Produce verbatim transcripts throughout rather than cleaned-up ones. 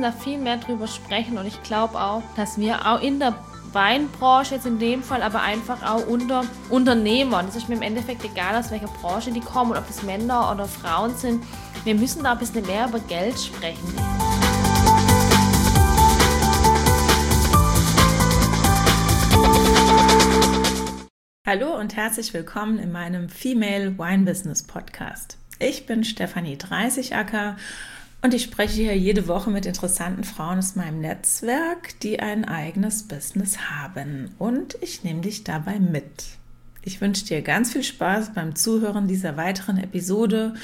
da viel mehr drüber sprechen und ich glaube auch, dass wir auch in der Weinbranche jetzt in dem Fall, aber einfach auch unter Unternehmern, das ist mir im Endeffekt egal, aus welcher Branche die kommen und ob das Männer oder Frauen sind, wir müssen da ein bisschen mehr über Geld sprechen. Hallo und herzlich willkommen in meinem Female Wine Business Podcast. Ich bin Stefanie Dreißigacker und ich spreche hier jede Woche mit interessanten Frauen aus meinem Netzwerk, die ein eigenes Business haben. Und ich nehme dich dabei mit. Ich wünsche dir ganz viel Spaß beim Zuhören dieser weiteren Episode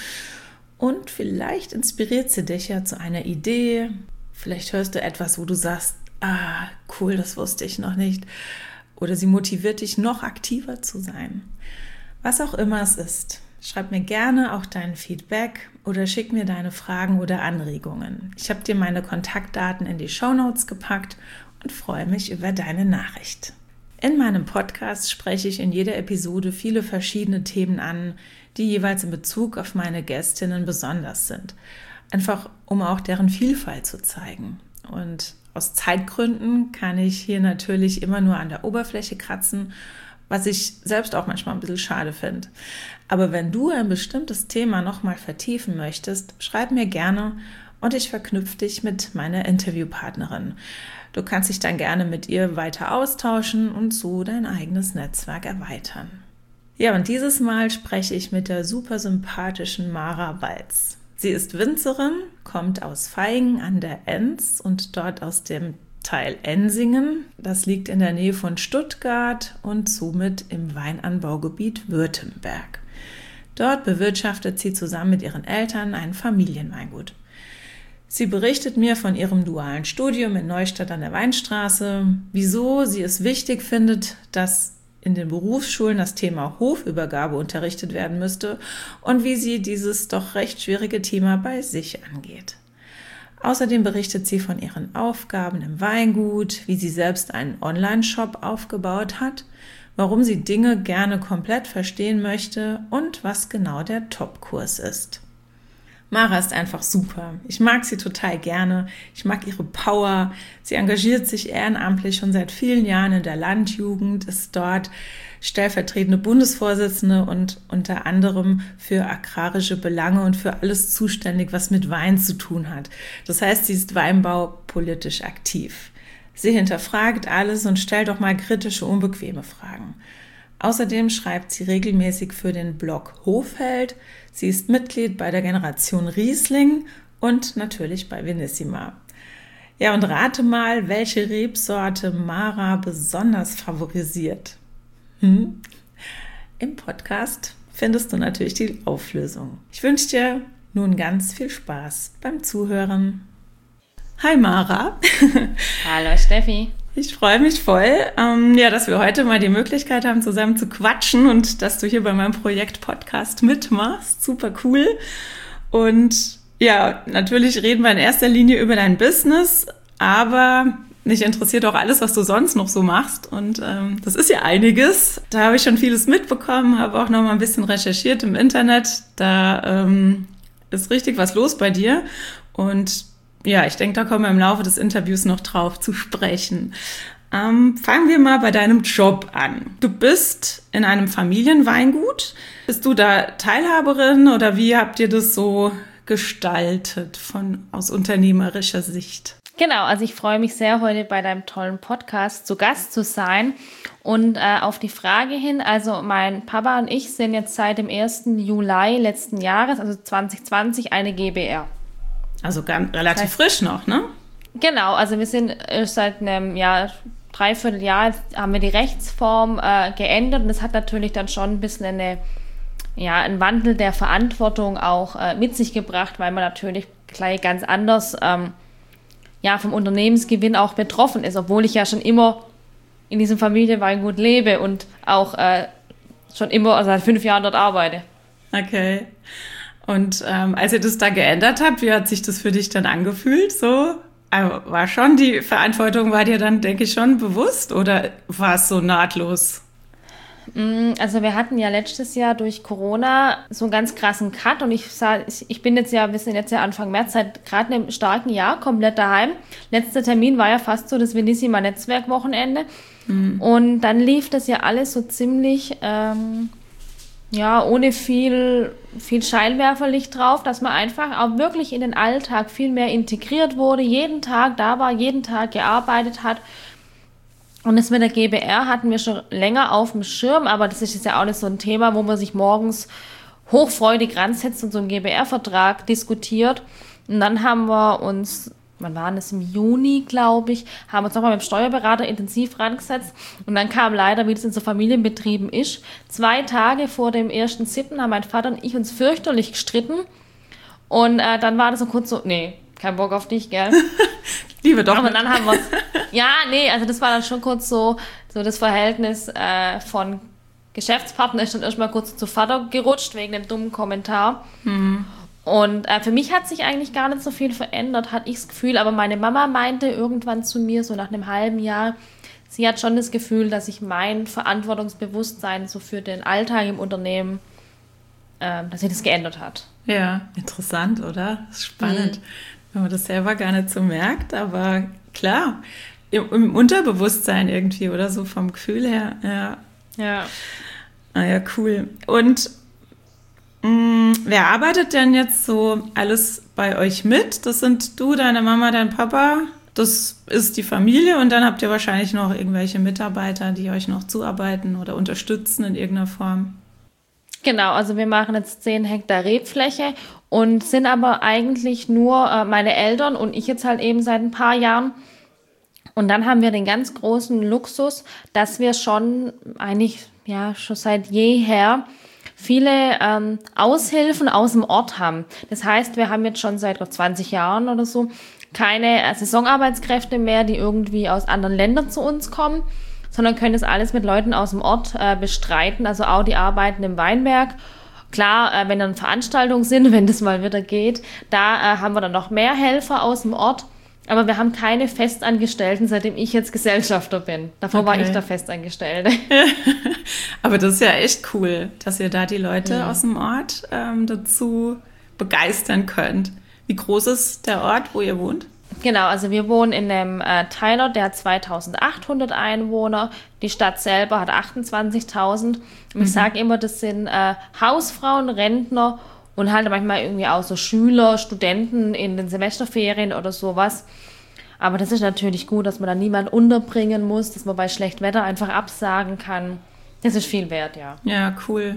und vielleicht inspiriert sie dich ja zu einer Idee. Vielleicht hörst du etwas, wo du sagst, ah, cool, das wusste ich noch nicht. Oder sie motiviert dich, noch aktiver zu sein. Was auch immer es ist. Schreib mir gerne auch dein Feedback oder schick mir deine Fragen oder Anregungen. Ich habe dir meine Kontaktdaten in die Shownotes gepackt und freue mich über deine Nachricht. In meinem Podcast spreche ich in jeder Episode viele verschiedene Themen an, die jeweils in Bezug auf meine Gästinnen besonders sind. Einfach um auch deren Vielfalt zu zeigen. Und aus Zeitgründen kann ich hier natürlich immer nur an der Oberfläche kratzen, was ich selbst auch manchmal ein bisschen schade finde. Aber wenn du ein bestimmtes Thema nochmal vertiefen möchtest, schreib mir gerne und ich verknüpfe dich mit meiner Interviewpartnerin. Du kannst dich dann gerne mit ihr weiter austauschen und so dein eigenes Netzwerk erweitern. Ja, und dieses Mal spreche ich mit der super sympathischen Mara Walz. Sie ist Winzerin, kommt aus Vaihingen an der Enz und dort aus dem Teil Ensingen. Das liegt in der Nähe von Stuttgart und somit im Weinanbaugebiet Württemberg. Dort bewirtschaftet sie zusammen mit ihren Eltern ein Familienweingut. Sie berichtet mir von ihrem dualen Studium in Neustadt an der Weinstraße, wieso sie es wichtig findet, dass in den Berufsschulen das Thema Hofübergabe unterrichtet werden müsste und wie sie dieses doch recht schwierige Thema bei sich angeht. Außerdem berichtet sie von ihren Aufgaben im Weingut, wie sie selbst einen Online-Shop aufgebaut hat, warum sie Dinge gerne komplett verstehen möchte und was genau der Top-Kurs ist. Mara ist einfach super. Ich mag sie total gerne. Ich mag ihre Power. Sie engagiert sich ehrenamtlich schon seit vielen Jahren in der Landjugend, ist dort stellvertretende Bundesvorsitzende und unter anderem für agrarische Belange und für alles zuständig, was mit Wein zu tun hat. Das heißt, sie ist weinbaupolitisch aktiv. Sie hinterfragt alles und stellt auch mal kritische, unbequeme Fragen. Außerdem schreibt sie regelmäßig für den Blog Hofheld. Sie ist Mitglied bei der Generation Riesling und natürlich bei Vinissima. Ja, und rate mal, welche Rebsorte Mara besonders favorisiert. Hm? Im Podcast findest du natürlich die Auflösung. Ich wünsche dir nun ganz viel Spaß beim Zuhören. Hi Mara. Hallo Steffi. Ich freue mich voll, ähm, ja, dass wir heute mal die Möglichkeit haben, zusammen zu quatschen und dass du hier bei meinem Projekt Podcast mitmachst. Super cool. Und ja, natürlich reden wir in erster Linie über dein Business, aber mich interessiert auch alles, was du sonst noch so machst. Und ähm, das ist ja einiges. Da habe ich schon vieles mitbekommen, habe auch noch mal ein bisschen recherchiert im Internet. Da ähm, ist richtig was los bei dir. Und ja, ich denke, da kommen wir im Laufe des Interviews noch drauf zu sprechen. Ähm, fangen wir mal bei deinem Job an. Du bist in einem Familienweingut. Bist du da Teilhaberin oder wie habt ihr das so gestaltet von aus unternehmerischer Sicht? Genau, also ich freue mich sehr, heute bei deinem tollen Podcast zu Gast zu sein. Und äh, auf die Frage hin, also mein Papa und ich sind jetzt seit dem ersten Juli letzten Jahres, also zwanzig zwanzig, eine GbR. Also ganz, relativ das heißt, frisch noch, ne? Genau, also wir sind äh, seit einem Jahr, dreiviertel Jahr, haben wir die Rechtsform äh, geändert und das hat natürlich dann schon ein bisschen eine, ja, einen Wandel der Verantwortung auch äh, mit sich gebracht, weil man natürlich gleich ganz anders ähm, ja, vom Unternehmensgewinn auch betroffen ist, obwohl ich ja schon immer in diesem Familienweingut lebe und auch äh, schon immer, also seit fünf Jahren dort arbeite. Okay. Und ähm, als ihr das da geändert habt, wie hat sich das für dich dann angefühlt? So, also war schon die Verantwortung, war dir dann, denke ich, schon bewusst oder war es so nahtlos? Also wir hatten ja letztes Jahr durch Corona so einen ganz krassen Cut und ich sah, ich bin jetzt ja, wir sind jetzt ja Anfang März, seit gerade einem starken Jahr komplett daheim. Letzter Termin war ja fast so das Venissima Netzwerkwochenende mhm. und dann lief das ja alles so ziemlich, ähm, ja, ohne viel, viel Scheinwerferlicht drauf, dass man einfach auch wirklich in den Alltag viel mehr integriert wurde, jeden Tag da war, jeden Tag gearbeitet hat. Und das mit der G B R hatten wir schon länger auf dem Schirm, aber das ist jetzt ja auch nicht so ein Thema, wo man sich morgens hochfreudig ransetzt und so einen G B R-Vertrag diskutiert. Und dann haben wir uns, wann war das, im Juni, glaube ich, haben uns nochmal mit dem Steuerberater intensiv rangesetzt. Und dann kam leider, wie das in so Familienbetrieben ist, zwei Tage vor dem ersten siebten haben mein Vater und ich uns fürchterlich gestritten. Und äh, dann war das so kurz so, nee, kein Bock auf dich, gell? Liebe doch. Aber dann haben wir ja, nee, also das war dann schon kurz so, so das Verhältnis äh, von Geschäftspartner ist dann erstmal kurz zu Vater gerutscht, wegen dem dummen Kommentar. Mhm. Und äh, für mich hat sich eigentlich gar nicht so viel verändert, hatte ich das Gefühl. Aber meine Mama meinte irgendwann zu mir, so nach einem halben Jahr, sie hat schon das Gefühl, dass sich mein Verantwortungsbewusstsein so für den Alltag im Unternehmen, äh, dass sich das geändert hat. Ja, interessant, oder? Das ist spannend. Mhm. Wenn man das selber gar nicht so merkt, aber klar, im, im Unterbewusstsein irgendwie oder so vom Gefühl her, ja. Ja. Ah ja, cool. Und mh, wer arbeitet denn jetzt so alles bei euch mit? Das sind du, deine Mama, dein Papa, das ist die Familie und dann habt ihr wahrscheinlich noch irgendwelche Mitarbeiter, die euch noch zuarbeiten oder unterstützen in irgendeiner Form. Genau, also wir machen jetzt zehn Hektar Rebfläche und sind aber eigentlich nur äh, meine Eltern und ich jetzt halt eben seit ein paar Jahren. Und dann haben wir den ganz großen Luxus, dass wir schon eigentlich ja schon seit jeher viele ähm, Aushilfen aus dem Ort haben. Das heißt, wir haben jetzt schon seit zwanzig Jahren oder so keine äh, Saisonarbeitskräfte mehr, die irgendwie aus anderen Ländern zu uns kommen, sondern können das alles mit Leuten aus dem Ort äh, bestreiten, also auch die Arbeiten im Weinberg. Klar, äh, wenn dann Veranstaltungen sind, wenn das mal wieder geht, da äh, haben wir dann noch mehr Helfer aus dem Ort, aber wir haben keine Festangestellten, seitdem ich jetzt Gesellschafter bin. Davor okay. war ich der Festangestellte. Aber das ist ja echt cool, dass ihr da die Leute ja. aus dem Ort ähm, dazu begeistern könnt. Wie groß ist der Ort, wo ihr wohnt? Genau, also wir wohnen in einem äh, Teiler, der hat zweitausendachthundert Einwohner. Die Stadt selber hat achtundzwanzigtausend. Und mhm. ich sage immer, das sind äh, Hausfrauen, Rentner und halt manchmal irgendwie auch so Schüler, Studenten in den Semesterferien oder sowas. Aber das ist natürlich gut, dass man da niemanden unterbringen muss, dass man bei schlechtem Wetter einfach absagen kann. Das ist viel wert, ja. Ja, cool.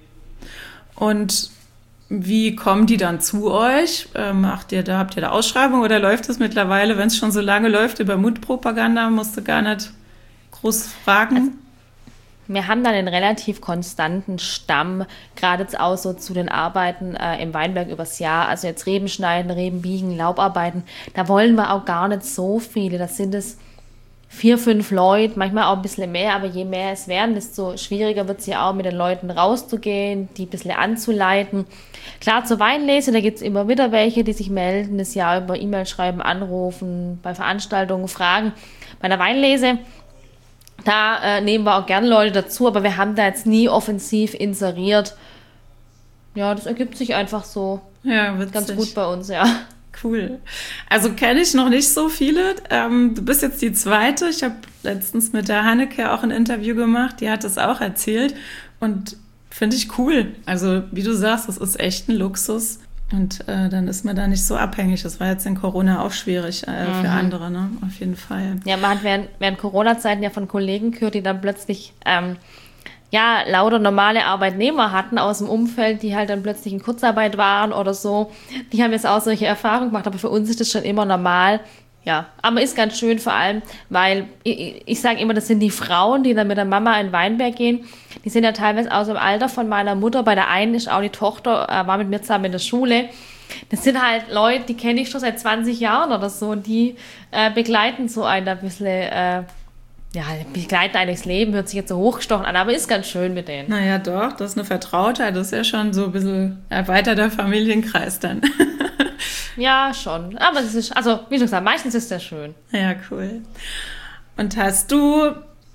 Und wie kommen die dann zu euch? Ähm, macht ihr da, habt ihr da Ausschreibung oder läuft es mittlerweile, wenn es schon so lange läuft, über Mundpropaganda, musst du gar nicht groß fragen? Also, wir haben dann einen relativ konstanten Stamm, gerade jetzt auch so zu den Arbeiten äh, im Weinberg übers Jahr, also jetzt Reben schneiden, Reben biegen, Laubarbeiten, da wollen wir auch gar nicht so viele, das sind es vier, fünf Leute, manchmal auch ein bisschen mehr, aber je mehr es werden, desto schwieriger wird es ja auch mit den Leuten rauszugehen, die ein bisschen anzuleiten. Klar, zur Weinlese, da gibt es immer wieder welche, die sich melden, das Jahr über E-Mail schreiben, anrufen, bei Veranstaltungen fragen. Bei der Weinlese, da äh, nehmen wir auch gerne Leute dazu, aber wir haben da jetzt nie offensiv inseriert. Ja, das ergibt sich einfach so ja, ganz gut bei uns, ja. Cool. Also kenne ich noch nicht so viele. Ähm, du bist jetzt die zweite. Ich habe letztens mit der Hanneke auch ein Interview gemacht. Die hat das auch erzählt und finde ich cool. Also wie du sagst, das ist echt ein Luxus und äh, dann ist man da nicht so abhängig. Das war jetzt in Corona auch schwierig äh, für mhm. andere, ne? Auf jeden Fall. Ja, man hat während, während Corona-Zeiten ja von Kollegen gehört, die dann plötzlich ähm, ja, lauter normale Arbeitnehmer hatten aus dem Umfeld, die halt dann plötzlich in Kurzarbeit waren oder so. Die haben jetzt auch solche Erfahrungen gemacht, aber für uns ist das schon immer normal. Ja, aber ist ganz schön vor allem, weil ich, ich sage immer, das sind die Frauen, die dann mit der Mama in den Weinberg gehen. Die sind ja teilweise aus dem Alter von meiner Mutter. Bei der einen ist auch die Tochter, äh, war mit mir zusammen in der Schule. Das sind halt Leute, die kenne ich schon seit zwanzig Jahren oder so. Und die äh, begleiten so einen ein bisschen... Äh, Ja, begleiten eigentlich das Leben, hört sich jetzt so hochgestochen an, aber ist ganz schön mit denen. Naja, doch, das ist eine Vertrautheit, das ist ja schon so ein bisschen erweiterter Familienkreis dann. Ja, schon. Aber es ist, also wie schon gesagt, meistens ist das schön. Ja, cool. Und hast du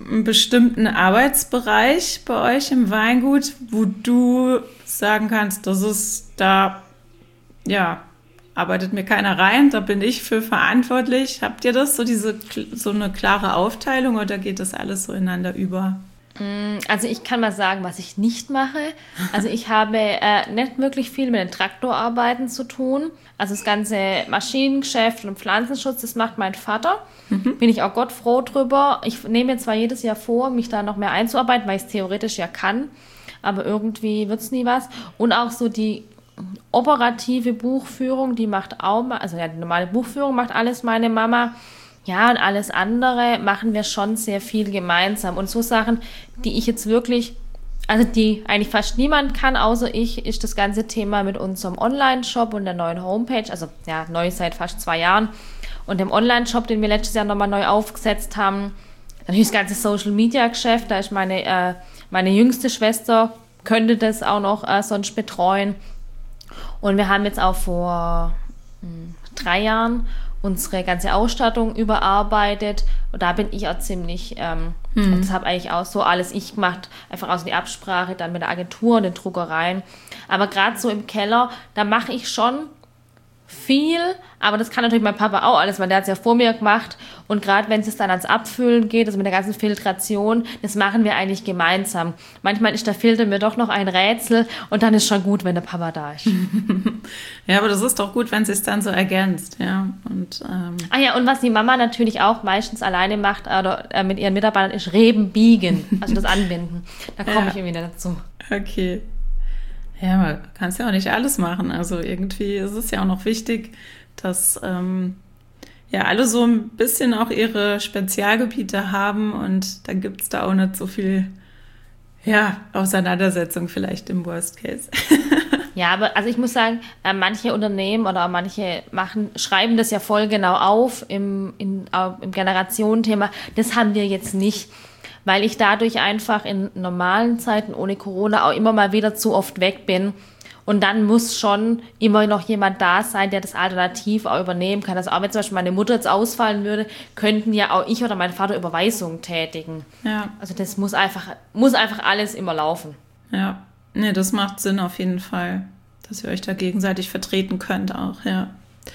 einen bestimmten Arbeitsbereich bei euch im Weingut, wo du sagen kannst, das ist da, ja, arbeitet mir keiner rein, da bin ich für verantwortlich. Habt ihr das, so diese so eine klare Aufteilung oder geht das alles so ineinander über? Also ich kann mal sagen, was ich nicht mache. Also ich habe äh, nicht wirklich viel mit den Traktorarbeiten zu tun. Also das ganze Maschinengeschäft und Pflanzenschutz, das macht mein Vater. Mhm. Bin ich auch Gott froh drüber. Ich nehme mir zwar jedes Jahr vor, mich da noch mehr einzuarbeiten, weil ich es theoretisch ja kann, aber irgendwie wird es nie was. Und auch so die operative Buchführung, die macht auch, also ja, die normale Buchführung macht alles meine Mama. Ja, und alles andere machen wir schon sehr viel gemeinsam. Und so Sachen, die ich jetzt wirklich, also die eigentlich fast niemand kann, außer ich, ist das ganze Thema mit unserem Online-Shop und der neuen Homepage, also ja, neu seit fast zwei Jahren, und dem Online-Shop, den wir letztes Jahr nochmal neu aufgesetzt haben. Natürlich das ganze Social-Media-Geschäft, da ist meine, äh, meine jüngste Schwester, könnte das auch noch äh, sonst betreuen. Und wir haben jetzt auch vor mh, drei Jahren unsere ganze Ausstattung überarbeitet und da bin ich auch ziemlich, ähm, hm. das habe eigentlich auch so alles ich gemacht, einfach aus die Absprache dann mit der Agentur und den Druckereien. Aber gerade so im Keller, da mache ich schon viel, aber das kann natürlich mein Papa auch alles, weil der hat es ja vor mir gemacht und gerade wenn es dann ans Abfüllen geht, also mit der ganzen Filtration, das machen wir eigentlich gemeinsam. Manchmal ist der Filter mir doch noch ein Rätsel und dann ist schon gut, wenn der Papa da ist. Ja, aber das ist doch gut, wenn es sich dann so ergänzt, ja. Und, ähm ah ja, und was die Mama natürlich auch meistens alleine macht oder äh, mit ihren Mitarbeitern ist Reben biegen, also das Anbinden. Da komme ja. ich irgendwie nicht dazu. Okay. Ja, man kann es ja auch nicht alles machen. Also irgendwie ist es ja auch noch wichtig, dass ähm, ja alle so ein bisschen auch ihre Spezialgebiete haben und dann gibt es da auch nicht so viel ja, Auseinandersetzung vielleicht im Worst Case. Ja, aber also ich muss sagen, äh, manche Unternehmen oder manche machen, schreiben das ja voll genau auf im, in, äh, im Generationenthema. Das haben wir jetzt nicht, weil ich dadurch einfach in normalen Zeiten ohne Corona auch immer mal wieder zu oft weg bin. Und dann muss schon immer noch jemand da sein, der das alternativ auch übernehmen kann. Also auch wenn zum Beispiel meine Mutter jetzt ausfallen würde, könnten ja auch ich oder mein Vater Überweisungen tätigen. Ja. Also das muss einfach, muss einfach alles immer laufen. Ja, nee, das macht Sinn auf jeden Fall, dass ihr euch da gegenseitig vertreten könnt auch, ja.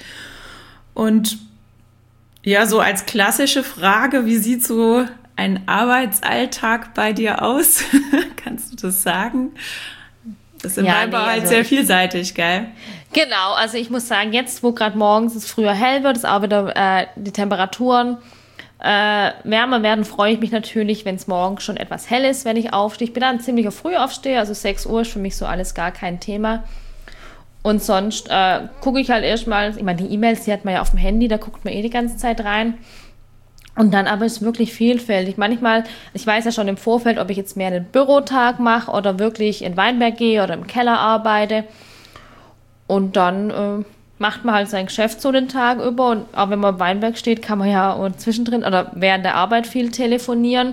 Und ja, so als klassische Frage, wie sieht so ein Arbeitsalltag bei dir aus? Kannst du das sagen? Das ist im ja, Weinbau nee, halt also sehr vielseitig, gell? Genau, also ich muss sagen, jetzt, wo gerade morgens es früher hell wird, ist auch wieder äh, die Temperaturen äh, wärmer werden, freue ich mich natürlich, wenn es morgens schon etwas hell ist, wenn ich aufstehe. Ich bin dann ziemlich früh aufstehe, also sechs Uhr ist für mich so alles gar kein Thema. Und sonst äh, gucke ich halt erstmal, ich meine, die E-Mails, die hat man ja auf dem Handy, da guckt man eh die ganze Zeit rein. Und dann aber ist wirklich vielfältig. Manchmal, ich weiß ja schon im Vorfeld, ob ich jetzt mehr einen Bürotag mache oder wirklich in Weinberg gehe oder im Keller arbeite. Und dann äh, macht man halt sein Geschäft so den Tag über. Und auch wenn man im Weinberg steht, kann man ja auch zwischendrin oder während der Arbeit viel telefonieren.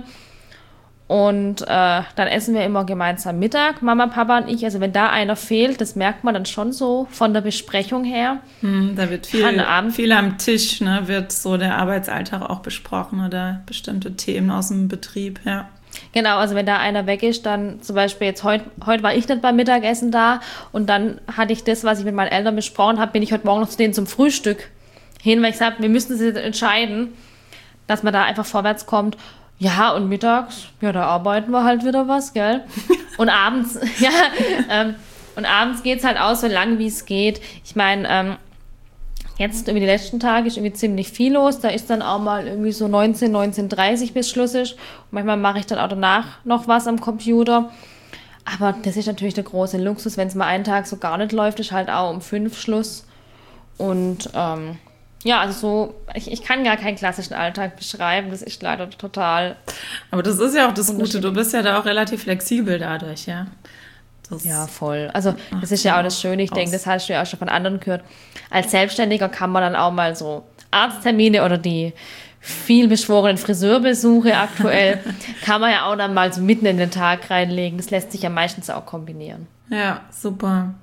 Und äh, dann essen wir immer gemeinsam Mittag, Mama, Papa und ich. Also wenn da einer fehlt, das merkt man dann schon so von der Besprechung her. Hm, da wird viel, viel am Tisch, ne, wird so der Arbeitsalltag auch besprochen oder bestimmte Themen aus dem Betrieb, ja. Genau, also wenn da einer weg ist, dann zum Beispiel jetzt heute, heute war ich nicht beim Mittagessen da und dann hatte ich das, was ich mit meinen Eltern besprochen habe, bin ich heute Morgen noch zu denen zum Frühstück hin, weil ich sagte, wir müssen uns entscheiden, dass man da einfach vorwärts kommt. Ja, und mittags, ja, da arbeiten wir halt wieder was, gell? Und abends, ja, ähm, und abends geht's halt aus, so lang wie es geht. Ich meine, ähm, jetzt über die letzten Tage ist irgendwie ziemlich viel los. Da ist dann auch mal irgendwie so neunzehn, neunzehn Uhr dreißig bis Schluss ist. Und manchmal mache ich dann auch danach noch was am Computer. Aber das ist natürlich der große Luxus, wenn es mal einen Tag so gar nicht läuft, ist halt auch um fünf Schluss. Und, ähm, ja, also so, ich, ich kann gar keinen klassischen Alltag beschreiben, das ist leider total. Aber das ist ja auch das Gute, du bist ja da auch relativ flexibel dadurch, ja. Das ja, voll. Also das ist ja auch das Schöne, ich denke, das hast du ja auch schon von anderen gehört. Als Selbstständiger kann man dann auch mal so Arzttermine oder die viel beschworenen Friseurbesuche aktuell, kann man ja auch dann mal so mitten in den Tag reinlegen. Das lässt sich ja meistens auch kombinieren. Ja, super.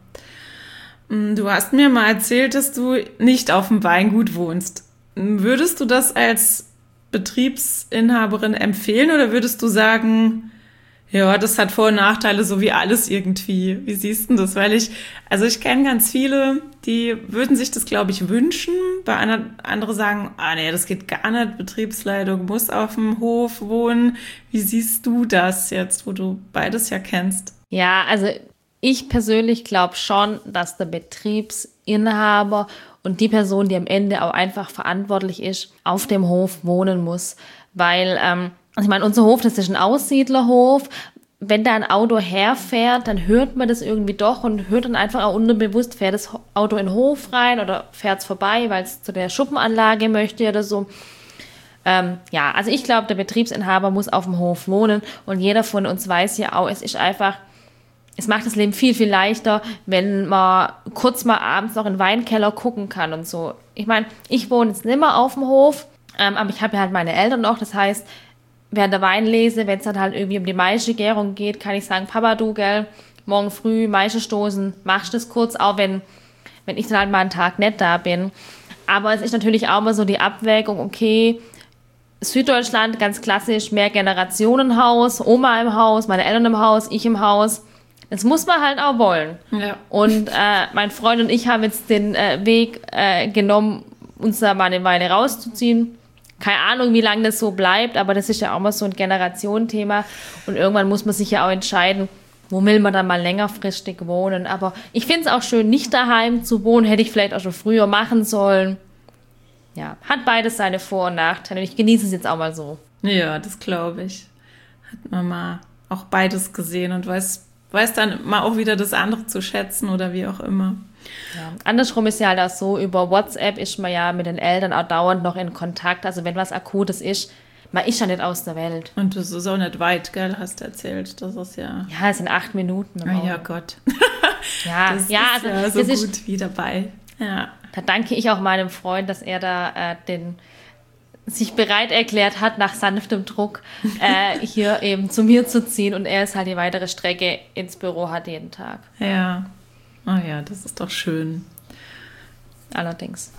Du hast mir mal erzählt, dass du nicht auf dem Weingut wohnst. Würdest du das als Betriebsinhaberin empfehlen oder würdest du sagen, ja, das hat Vor- und Nachteile, so wie alles irgendwie. Wie siehst du das? Weil ich, also ich kenne ganz viele, die würden sich das, glaube ich, wünschen. Bei anderen, andere sagen, ah nee, das geht gar nicht. Betriebsleitung muss auf dem Hof wohnen. Wie siehst du das jetzt, wo du beides ja kennst? Ja, also ich persönlich glaube schon, dass der Betriebsinhaber und die Person, die am Ende auch einfach verantwortlich ist, auf dem Hof wohnen muss. Weil, ähm, also ich meine, unser Hof, das ist ein Aussiedlerhof. Wenn da ein Auto herfährt, dann hört man das irgendwie doch und hört dann einfach auch unterbewusst, fährt das Auto in den Hof rein oder fährt es vorbei, weil es zu der Schuppenanlage möchte oder so. Ähm, ja, also ich glaube, der Betriebsinhaber muss auf dem Hof wohnen und jeder von uns weiß ja auch, es ist einfach, es macht das Leben viel, viel leichter, wenn man kurz mal abends noch in den Weinkeller gucken kann und so. Ich meine, ich wohne jetzt nicht mehr auf dem Hof, ähm, aber ich habe ja halt meine Eltern noch, das heißt, während der Weinlese, wenn es dann halt irgendwie um die Maischegärung geht, kann ich sagen, Papa, du, gell, morgen früh Maische stoßen, machst das kurz, auch wenn, wenn ich dann halt mal einen Tag nicht da bin. Aber es ist natürlich auch immer so die Abwägung, okay, Süddeutschland, ganz klassisch, Mehrgenerationenhaus, Oma im Haus, meine Eltern im Haus, ich im Haus. Das muss man halt auch wollen. Ja. Und äh, mein Freund und ich haben jetzt den äh, Weg äh, genommen, uns da mal eine Weile rauszuziehen. Keine Ahnung, wie lange das so bleibt, aber das ist ja auch mal so ein Generationenthema. Und irgendwann muss man sich ja auch entscheiden, wo will man dann mal längerfristig wohnen. Aber ich finde es auch schön, nicht daheim zu wohnen. Hätte ich vielleicht auch schon früher machen sollen. Ja, hat beides seine Vor- und Nachteile. Und ich genieße es jetzt auch mal so. Ja, das glaube ich. Hat man mal auch beides gesehen und weiß, weiß dann mal auch wieder das andere zu schätzen oder wie auch immer. Ja. Andersrum ist ja halt auch so, über WhatsApp ist man ja mit den Eltern auch dauernd noch in Kontakt. Also wenn was Akutes ist, man ist ja nicht aus der Welt. Und das ist auch nicht weit, gell, hast du erzählt. Das ist ja... Ja, es sind acht Minuten. Oh ja, Gott. Ja, das ja, ist also ja so das gut ist, wie dabei. Ja. Da danke ich auch meinem Freund, dass er da äh, den, sich bereit erklärt hat, nach sanftem Druck äh, hier eben zu mir zu ziehen. Und er ist halt die weitere Strecke ins Büro hat jeden Tag. Ja. Oh ja, das ist doch schön. Allerdings.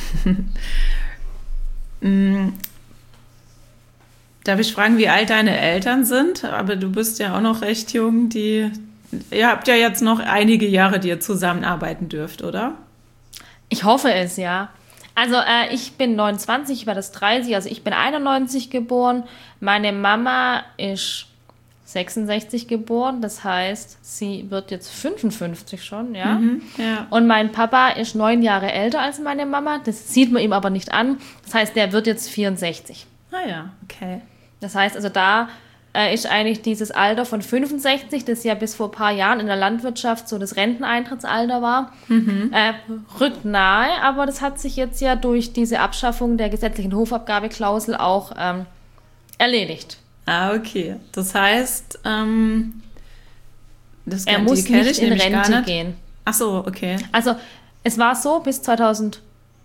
Darf ich fragen, wie alt deine Eltern sind? Aber du bist ja auch noch recht jung. Die, ihr habt ja jetzt noch einige Jahre, die ihr zusammenarbeiten dürft, oder? Ich hoffe es, ja. Also äh, ich bin neunundzwanzig, ich war das dreißig, also ich bin einundneunzig geboren. Meine Mama ist sechsundsechzig geboren, das heißt, sie wird jetzt fünfundfünfzig schon, ja? Mhm, ja. Und mein Papa ist neun Jahre älter als meine Mama, das sieht man ihm aber nicht an. Das heißt, der wird jetzt vierundsechzig. Ah ja, okay. Das heißt, also da äh, ist eigentlich dieses Alter von fünfundsechzig, das ja bis vor ein paar Jahren in der Landwirtschaft so das Renteneintrittsalter war, mhm. äh, rückt nahe, aber das hat sich jetzt ja durch diese Abschaffung der gesetzlichen Hofabgabeklausel auch ähm, erledigt. Ah, okay. Das heißt, ähm, das er muss die nicht ich in Rente gar nicht. gehen. Ach so, okay. Also es war so bis zweitausendachtzehn,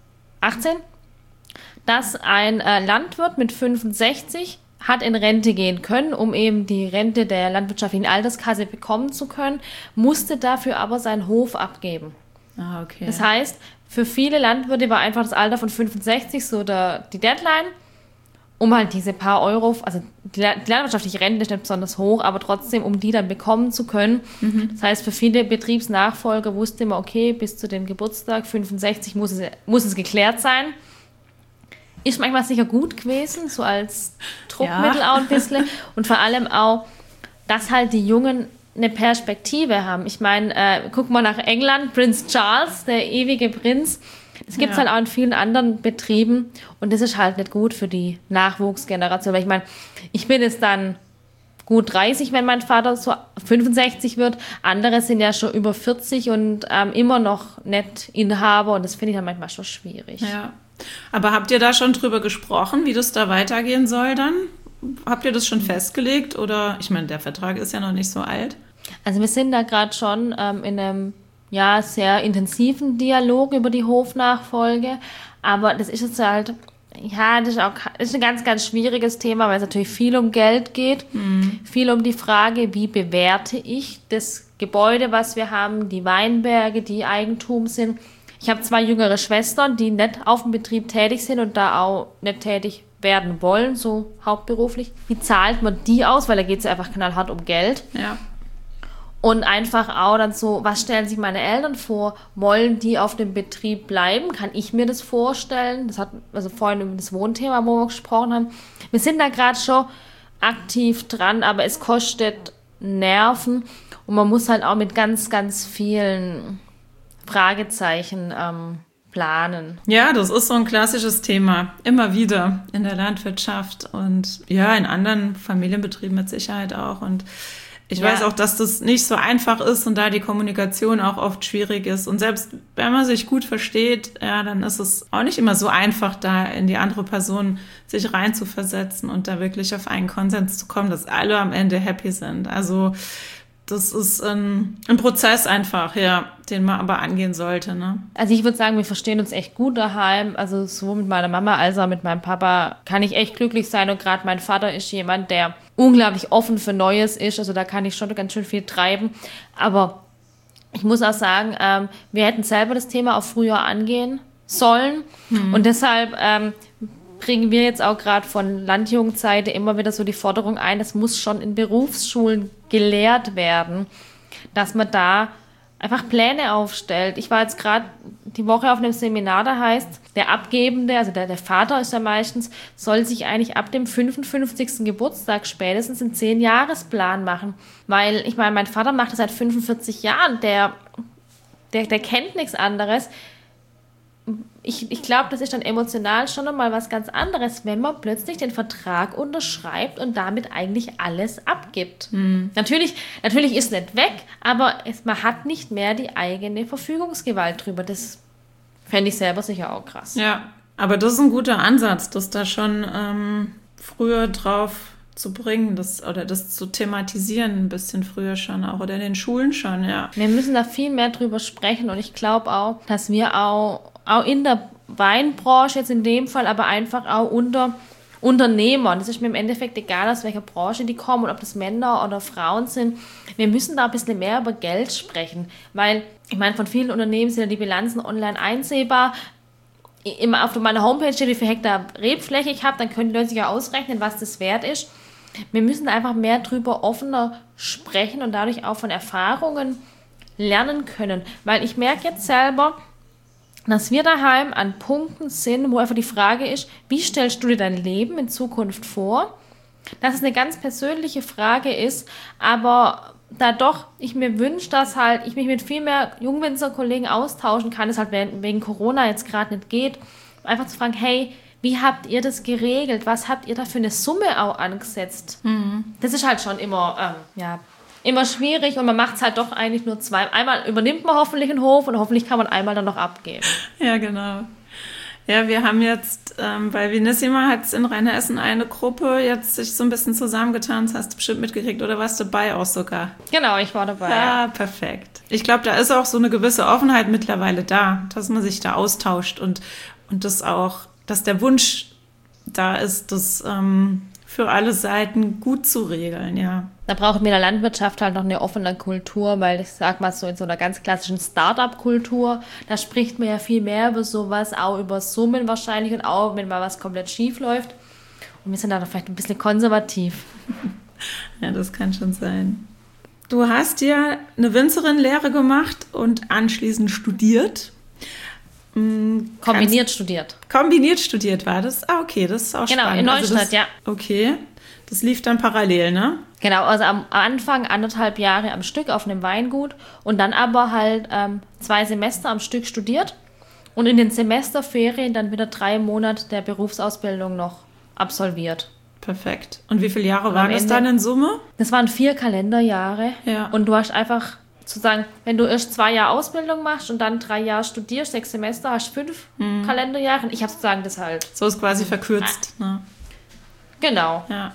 dass ein äh, Landwirt mit fünfundsechzig hat in Rente gehen können, um eben die Rente der landwirtschaftlichen Alterskasse bekommen zu können, musste dafür aber seinen Hof abgeben. Ah, okay. Das heißt, für viele Landwirte war einfach das Alter von fünfundsechzig so der, die Deadline, um halt diese paar Euro, also die, die landwirtschaftliche Rente ist nicht besonders hoch, aber trotzdem, um die dann bekommen zu können. Mhm. Das heißt, für viele Betriebsnachfolger wusste man, okay, bis zu dem Geburtstag fünfundsechzig muss es, muss es geklärt sein. Ist manchmal sicher gut gewesen, so als Druckmittel ja. auch ein bisschen. Und vor allem auch, dass halt die Jungen eine Perspektive haben. Ich meine, äh, guck mal nach England, Prinz Charles, der ewige Prinz. Das gibt es ja. halt auch in vielen anderen Betrieben. Und das ist halt nicht gut für die Nachwuchsgeneration. Weil ich meine, ich bin jetzt dann gut dreißig, wenn mein Vater so fünfundsechzig wird. Andere sind ja schon über vierzig und ähm, immer noch nicht Inhaber. Und das finde ich dann manchmal schon schwierig. Ja. Aber habt ihr da schon drüber gesprochen, wie das da weitergehen soll dann? Habt ihr das schon festgelegt? Oder, ich meine, der Vertrag ist ja noch nicht so alt. Also wir sind da gerade schon ähm, in einem ja, sehr intensiven Dialog über die Hofnachfolge. Aber das ist jetzt halt, ja, das ist, auch, das ist ein ganz, ganz schwieriges Thema, weil es natürlich viel um Geld geht. Mhm. Viel um die Frage, wie bewerte ich das Gebäude, was wir haben, die Weinberge, die Eigentum sind. Ich habe zwei jüngere Schwestern, die nicht auf dem Betrieb tätig sind und da auch nicht tätig werden wollen, so hauptberuflich. Wie zahlt man die aus? Weil da geht es ja einfach knallhart um Geld. Ja. Und einfach auch dann so, was stellen sich meine Eltern vor? Wollen die auf dem Betrieb bleiben? Kann ich mir das vorstellen? Das hat also vorhin über das Wohnthema, wo wir gesprochen haben. Wir sind da gerade schon aktiv dran, aber es kostet Nerven und man muss halt auch mit ganz, ganz vielen Fragezeichen ähm, planen. Ja, das ist so ein klassisches Thema. Immer wieder in der Landwirtschaft und ja, in anderen Familienbetrieben mit Sicherheit auch. Und ich ja. weiß auch, dass das nicht so einfach ist und da die Kommunikation auch oft schwierig ist. Und selbst wenn man sich gut versteht, ja, dann ist es auch nicht immer so einfach, da in die andere Person sich reinzuversetzen und da wirklich auf einen Konsens zu kommen, dass alle am Ende happy sind. Also das ist ein, ein Prozess einfach, ja, den man aber angehen sollte, ne? Also ich würde sagen, wir verstehen uns echt gut daheim. Also sowohl mit meiner Mama als auch mit meinem Papa kann ich echt glücklich sein. Und gerade mein Vater ist jemand, der unglaublich offen für Neues ist. Also da kann ich schon ganz schön viel treiben. Aber ich muss auch sagen, ähm, wir hätten selber das Thema auch früher angehen sollen. Hm. Und deshalb ähm, bringen wir jetzt auch gerade von Landjugendseite immer wieder so die Forderung ein, das muss schon in Berufsschulen gelehrt werden, dass man da einfach Pläne aufstellt. Ich war jetzt gerade die Woche auf einem Seminar, da heißt, der Abgebende, also der, der Vater ist ja meistens, soll sich eigentlich ab dem fünfundfünfzigsten Geburtstag spätestens einen zehn-Jahres-Plan machen. Weil, ich meine, mein Vater macht das seit fünfundvierzig Jahren, der, der, der kennt nichts anderes. Ich, ich glaube, das ist dann emotional schon nochmal was ganz anderes, wenn man plötzlich den Vertrag unterschreibt und damit eigentlich alles abgibt. Hm. Natürlich, natürlich ist es nicht weg, aber es, man hat nicht mehr die eigene Verfügungsgewalt drüber. Das fände ich selber sicher auch krass. Ja, aber das ist ein guter Ansatz, das da schon ähm, früher drauf zu bringen, das, oder das zu thematisieren, ein bisschen früher schon auch, oder in den Schulen schon, ja. Wir müssen da viel mehr drüber sprechen und ich glaube auch, dass wir auch auch in der Weinbranche jetzt in dem Fall, aber einfach auch unter Unternehmern. Das ist mir im Endeffekt egal, aus welcher Branche die kommen und ob das Männer oder Frauen sind. Wir müssen da ein bisschen mehr über Geld sprechen, weil, ich meine, von vielen Unternehmen sind ja die Bilanzen online einsehbar. Immer auf meiner Homepage steht, wie viel Hektar Rebfläche ich habe, dann können die Leute sich ja ausrechnen, was das wert ist. Wir müssen einfach mehr drüber offener sprechen und dadurch auch von Erfahrungen lernen können, weil ich merke jetzt selber, dass wir daheim an Punkten sind, wo einfach die Frage ist, wie stellst du dir dein Leben in Zukunft vor? Dass es eine ganz persönliche Frage ist, aber da doch ich mir wünsche, dass halt ich mich mit viel mehr Jungwinzer-Kollegen austauschen kann, es halt wegen Corona jetzt gerade nicht geht, einfach zu fragen, hey, wie habt ihr das geregelt? Was habt ihr da für eine Summe auch angesetzt? Mhm. Das ist halt schon immer, ähm, ja, immer schwierig und man macht es halt doch eigentlich nur zwei. Einmal übernimmt man hoffentlich einen Hof und hoffentlich kann man einmal dann noch abgeben. Ja, genau. Ja, wir haben jetzt ähm, bei Vinissima hat es in Rheinhessen eine Gruppe jetzt sich so ein bisschen zusammengetan, das hast du bestimmt mitgekriegt oder warst du dabei auch sogar? Genau, ich war dabei. Ja, ja. Perfekt. Ich glaube, da ist auch so eine gewisse Offenheit mittlerweile da, dass man sich da austauscht und, und das auch, dass der Wunsch da ist, das ähm, für alle Seiten gut zu regeln, ja. Da brauchen wir in der Landwirtschaft halt noch eine offene Kultur, weil ich sag mal so in so einer ganz klassischen Start-up-Kultur, da spricht man ja viel mehr über sowas, auch über Summen wahrscheinlich und auch, wenn mal was komplett schief läuft. Und wir sind da vielleicht ein bisschen konservativ. Ja, das kann schon sein. Du hast ja eine Winzerin-Lehre gemacht und anschließend studiert. Kombiniert Kannst, studiert. Kombiniert studiert war das? Ah, okay, das ist auch genau, spannend. Genau, in Neustadt, also das, ja. Okay, das lief dann parallel, ne? Genau, also am Anfang anderthalb Jahre am Stück auf einem Weingut und dann aber halt ähm, zwei Semester am Stück studiert und in den Semesterferien dann wieder drei Monate der Berufsausbildung noch absolviert. Perfekt. Und wie viele Jahre waren das dann in Summe? Das waren vier Kalenderjahre. Ja. Und du hast einfach zu sagen, wenn du erst zwei Jahre Ausbildung machst und dann drei Jahre studierst, sechs Semester, hast fünf mhm. Kalenderjahre. Ich habe sozusagen das halt. So ist quasi verkürzt. Ja. Ne? Genau. Ja.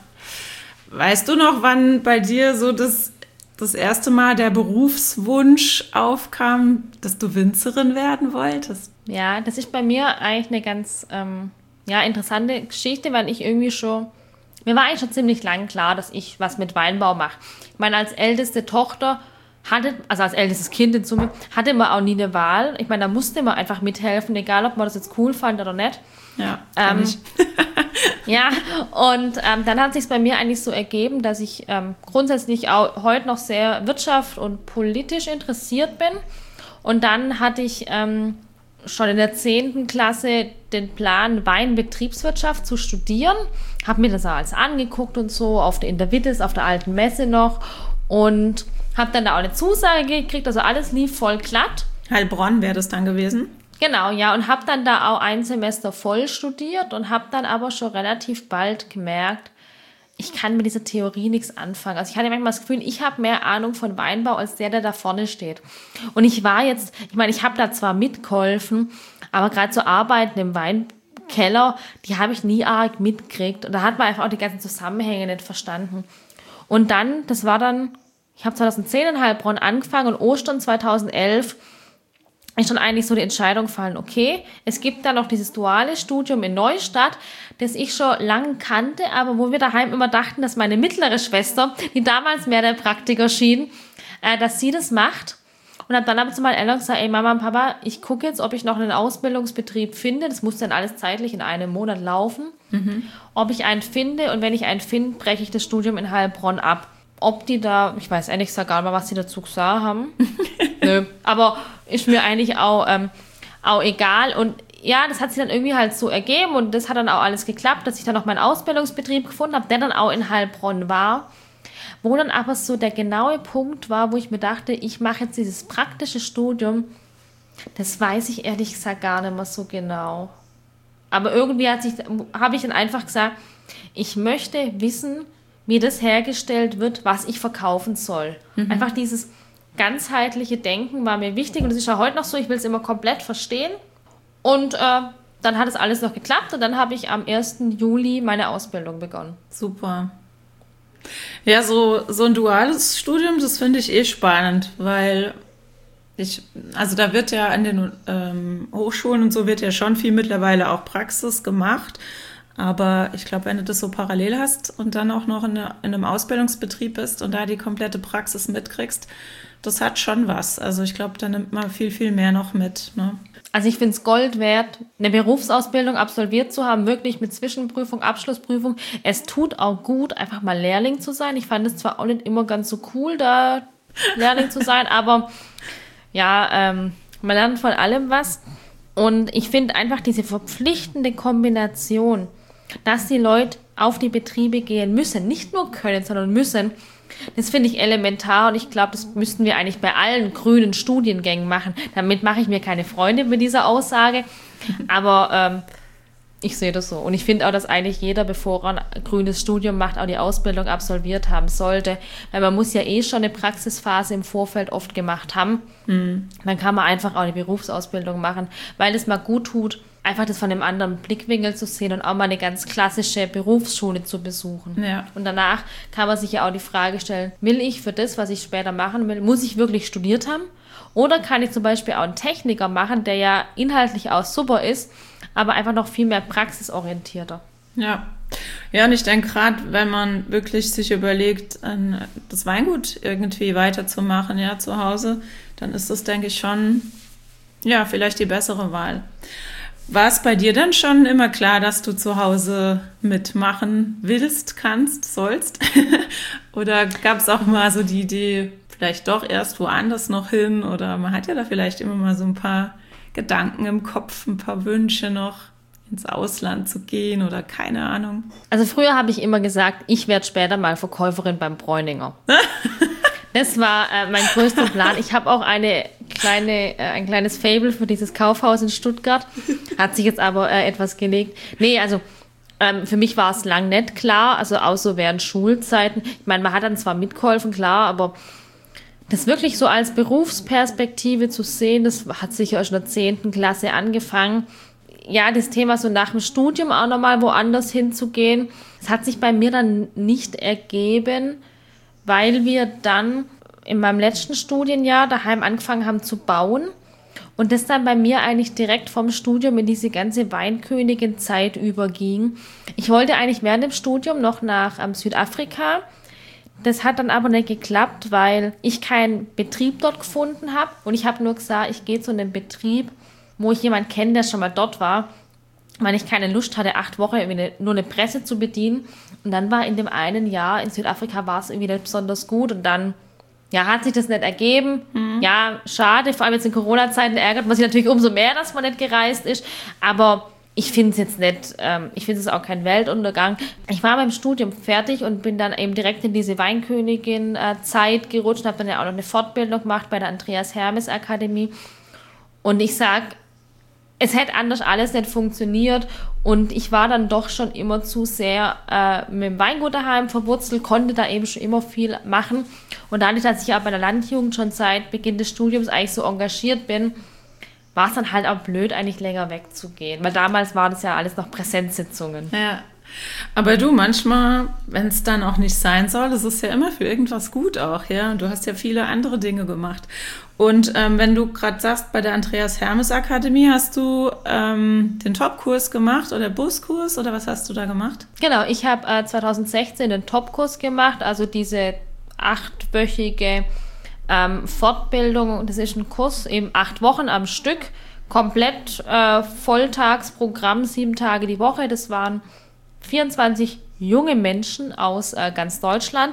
Weißt du noch, wann bei dir so das, das erste Mal der Berufswunsch aufkam, dass du Winzerin werden wolltest? Ja, das ist bei mir eigentlich eine ganz ähm, ja, interessante Geschichte, weil ich irgendwie schon, mir war eigentlich schon ziemlich lang klar, dass ich was mit Weinbau mache. Ich meine, als älteste Tochter hatte, also als ältestes Kind in Summe, hatte man auch nie eine Wahl. Ich meine, da musste man einfach mithelfen, egal ob man das jetzt cool fand oder nicht. Ja, ähm, ich. Ja, und ähm, dann hat sich bei mir eigentlich so ergeben, dass ich ähm, grundsätzlich auch heute noch sehr wirtschaft- und politisch interessiert bin. Und dann hatte ich ähm, schon in der zehnten Klasse den Plan, Weinbetriebswirtschaft zu studieren. Habe mir das alles angeguckt und so, auf der Intervitis, auf der alten Messe noch. Und habe dann da auch eine Zusage gekriegt, also alles lief voll glatt. Heilbronn wäre das dann gewesen? Genau, ja, und habe dann da auch ein Semester voll studiert und habe dann aber schon relativ bald gemerkt, ich kann mit dieser Theorie nichts anfangen. Also ich hatte manchmal das Gefühl, ich habe mehr Ahnung von Weinbau als der, der da vorne steht. Und ich war jetzt, ich meine, ich habe da zwar mitgeholfen, aber gerade so Arbeiten im Weinkeller, die habe ich nie arg mitgekriegt. Und da hat man einfach auch die ganzen Zusammenhänge nicht verstanden. Und dann, das war dann, ich habe zweitausendzehn in Heilbronn angefangen und Ostern zweitausendelf ist schon eigentlich so die Entscheidung gefallen, okay, es gibt da noch dieses duale Studium in Neustadt, das ich schon lange kannte, aber wo wir daheim immer dachten, dass meine mittlere Schwester, die damals mehr der Praktiker schien, äh, dass sie das macht. Und habe dann aber zu meinen Eltern gesagt, ey Mama und Papa, ich gucke jetzt, ob ich noch einen Ausbildungsbetrieb finde, das muss dann alles zeitlich in einem Monat laufen, mhm. ob ich einen finde und wenn ich einen finde, breche ich das Studium in Heilbronn ab. Ob die da, ich weiß ehrlich gesagt gar nicht mal, was die dazu gesagt haben. Nö, aber ist mir eigentlich auch, ähm, auch egal. Und ja, das hat sich dann irgendwie halt so ergeben und das hat dann auch alles geklappt, dass ich dann noch meinen Ausbildungsbetrieb gefunden habe, der dann auch in Heilbronn war. Wo dann aber so der genaue Punkt war, wo ich mir dachte, ich mache jetzt dieses praktische Studium, das weiß ich ehrlich gesagt gar nicht mehr so genau. Aber irgendwie hat sich, habe ich dann einfach gesagt, ich möchte wissen, wie das hergestellt wird, was ich verkaufen soll. Mhm. Einfach dieses ganzheitliche Denken war mir wichtig und das ist ja heute noch so, ich will es immer komplett verstehen. Und äh, dann hat es alles noch geklappt und dann habe ich am ersten Juli meine Ausbildung begonnen. Super. Ja, so, so ein duales Studium, das finde ich eh spannend, weil ich, also da wird ja an den ähm, Hochschulen und so wird ja schon viel mittlerweile auch Praxis gemacht. Aber ich glaube, wenn du das so parallel hast und dann auch noch in, eine, in einem Ausbildungsbetrieb bist und da die komplette Praxis mitkriegst, das hat schon was. Also ich glaube, da nimmt man viel, viel mehr noch mit. Ne? Also ich finde es Gold wert, eine Berufsausbildung absolviert zu haben, wirklich mit Zwischenprüfung, Abschlussprüfung. Es tut auch gut, einfach mal Lehrling zu sein. Ich fand es zwar auch nicht immer ganz so cool, da Lehrling zu sein, aber ja, ähm, man lernt von allem was. Und ich finde einfach diese verpflichtende Kombination, dass die Leute auf die Betriebe gehen müssen, nicht nur können, sondern müssen, das finde ich elementar und ich glaube, das müssten wir eigentlich bei allen grünen Studiengängen machen. Damit mache ich mir keine Freunde mit dieser Aussage, aber ähm, ich sehe das so. Und ich finde auch, dass eigentlich jeder, bevor er ein grünes Studium macht, auch die Ausbildung absolviert haben sollte, weil man muss ja eh schon eine Praxisphase im Vorfeld oft gemacht haben. Mhm. Dann kann man einfach auch eine Berufsausbildung machen, weil es mal gut tut, einfach das von einem anderen Blickwinkel zu sehen und auch mal eine ganz klassische Berufsschule zu besuchen. Ja. Und danach kann man sich ja auch die Frage stellen, will ich für das, was ich später machen will, muss ich wirklich studiert haben? Oder kann ich zum Beispiel auch einen Techniker machen, der ja inhaltlich auch super ist, aber einfach noch viel mehr praxisorientierter. Ja, ja, und ich denke gerade, wenn man wirklich sich überlegt, das Weingut irgendwie weiterzumachen, ja, zu Hause, dann ist das, denke ich, schon, ja, vielleicht die bessere Wahl. War es bei dir dann schon immer klar, dass du zu Hause mitmachen willst, kannst, sollst? Oder gab es auch mal so die Idee, vielleicht doch erst woanders noch hin? Oder man hat ja da vielleicht immer mal so ein paar Gedanken im Kopf, ein paar Wünsche noch, ins Ausland zu gehen oder keine Ahnung. Also früher habe ich immer gesagt, ich werde später mal Verkäuferin beim Bräuninger. Das war äh, mein größter Plan. Ich habe auch eine kleine, äh, ein kleines Faible für dieses Kaufhaus in Stuttgart. Hat sich jetzt aber äh, etwas gelegt. Nee, also ähm, für mich war es lang nicht klar, also auch so während Schulzeiten. Ich meine, man hat dann zwar mitgeholfen, klar, aber das wirklich so als Berufsperspektive zu sehen, das hat sicher erst in der zehnten Klasse angefangen. Ja, das Thema so nach dem Studium auch nochmal woanders hinzugehen, das hat sich bei mir dann nicht ergeben, weil wir dann in meinem letzten Studienjahr daheim angefangen haben zu bauen und das dann bei mir eigentlich direkt vom Studium in diese ganze Weinkönigin-Zeit überging. Ich wollte eigentlich während dem Studium noch nach ähm, Südafrika. Das hat dann aber nicht geklappt, weil ich keinen Betrieb dort gefunden habe und ich habe nur gesagt, ich gehe zu einem Betrieb, wo ich jemanden kenne, der schon mal dort war. weil ich keine Lust hatte, acht Wochen irgendwie eine, nur eine Presse zu bedienen. Und dann war in dem einen Jahr in Südafrika war es irgendwie nicht besonders gut und dann ja, hat sich das nicht ergeben. Mhm. Ja, schade, vor allem jetzt in Corona-Zeiten ärgert man sich natürlich umso mehr, dass man nicht gereist ist. Aber ich finde es jetzt nicht, ähm, ich finde es auch kein Weltuntergang. Ich war beim Studium fertig und bin dann eben direkt in diese Weinkönigin-Zeit gerutscht, habe dann ja auch noch eine Fortbildung gemacht bei der Andreas Hermes Akademie. Und ich sag, es hätte anders alles nicht funktioniert und ich war dann doch schon immer zu sehr äh, mit dem Weingut daheim verwurzelt, konnte da eben schon immer viel machen. Und dadurch, dass ich auch bei der Landjugend schon seit Beginn des Studiums eigentlich so engagiert bin, war es dann halt auch blöd, eigentlich länger wegzugehen. Weil damals war das ja alles noch Präsenzsitzungen. Ja, aber du, manchmal, wenn es dann auch nicht sein soll, das ist ja immer für irgendwas gut auch, ja. Du hast ja viele andere Dinge gemacht. Und ähm, wenn du gerade sagst, bei der Andreas Hermes Akademie hast du ähm, den Topkurs gemacht oder Buskurs oder was hast du da gemacht? Genau, ich habe äh, zwanzig sechzehn den Topkurs gemacht, also diese achtwöchige ähm, Fortbildung. Das ist ein Kurs, eben acht Wochen am Stück, komplett äh, Volltagsprogramm, sieben Tage die Woche. Das waren vierundzwanzig junge Menschen aus äh, ganz Deutschland.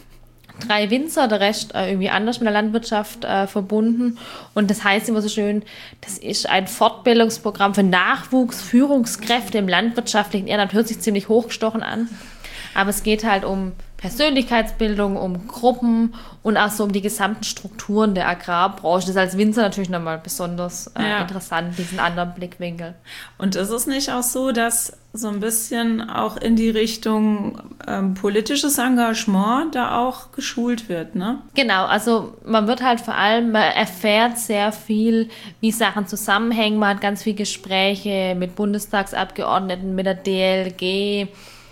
Drei Winzer, der Rest äh, irgendwie anders mit der Landwirtschaft äh, verbunden. Und das heißt immer so schön, das ist ein Fortbildungsprogramm für Nachwuchsführungskräfte im landwirtschaftlichen Ehrenamt. Hört sich ziemlich hochgestochen an. Aber es geht halt um Persönlichkeitsbildung, um Gruppen und auch so um die gesamten Strukturen der Agrarbranche. Das ist als Winzer natürlich nochmal besonders äh, ja. interessant, diesen anderen Blickwinkel. Und ist es nicht auch so, dass so ein bisschen auch in die Richtung ähm, politisches Engagement da auch geschult wird, ne? Genau, also man wird halt vor allem, man erfährt sehr viel, wie Sachen zusammenhängen. Man hat ganz viele Gespräche mit Bundestagsabgeordneten, mit der D L G,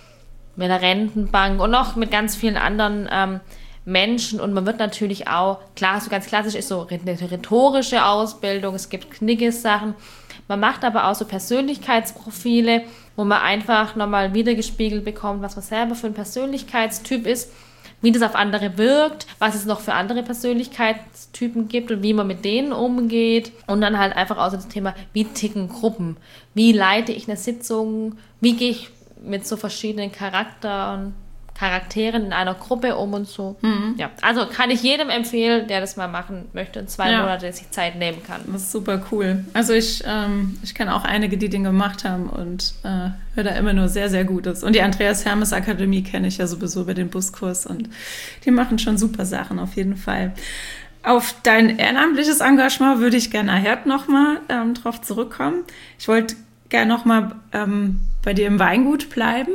mit der Rentenbank und noch mit ganz vielen anderen ähm, Menschen. Und man wird natürlich auch, klar, so ganz klassisch ist so eine rhetorische Ausbildung, es gibt Knigge-Sachen. Man macht aber auch so Persönlichkeitsprofile, wo man einfach nochmal wiedergespiegelt bekommt, was man selber für ein Persönlichkeitstyp ist, wie das auf andere wirkt, was es noch für andere Persönlichkeitstypen gibt und wie man mit denen umgeht. Und dann halt einfach auch so das Thema, wie ticken Gruppen, wie leite ich eine Sitzung, wie gehe ich mit so verschiedenen Charakteren, Charakteren in einer Gruppe um und so. Mhm. Ja, also kann ich jedem empfehlen, der das mal machen möchte und zwei ja. Monate sich Zeit nehmen kann. Das ist super cool. Also ich, ähm, ich kenne auch einige, die den gemacht haben und äh, höre da immer nur sehr, sehr Gutes. Und die Andreas Hermes Akademie kenne ich ja sowieso über den Buskurs und die machen schon super Sachen auf jeden Fall. Auf dein ehrenamtliches Engagement würde ich gerne nachher nochmal ähm, drauf zurückkommen. Ich wollte gerne nochmal ähm, bei dir im Weingut bleiben.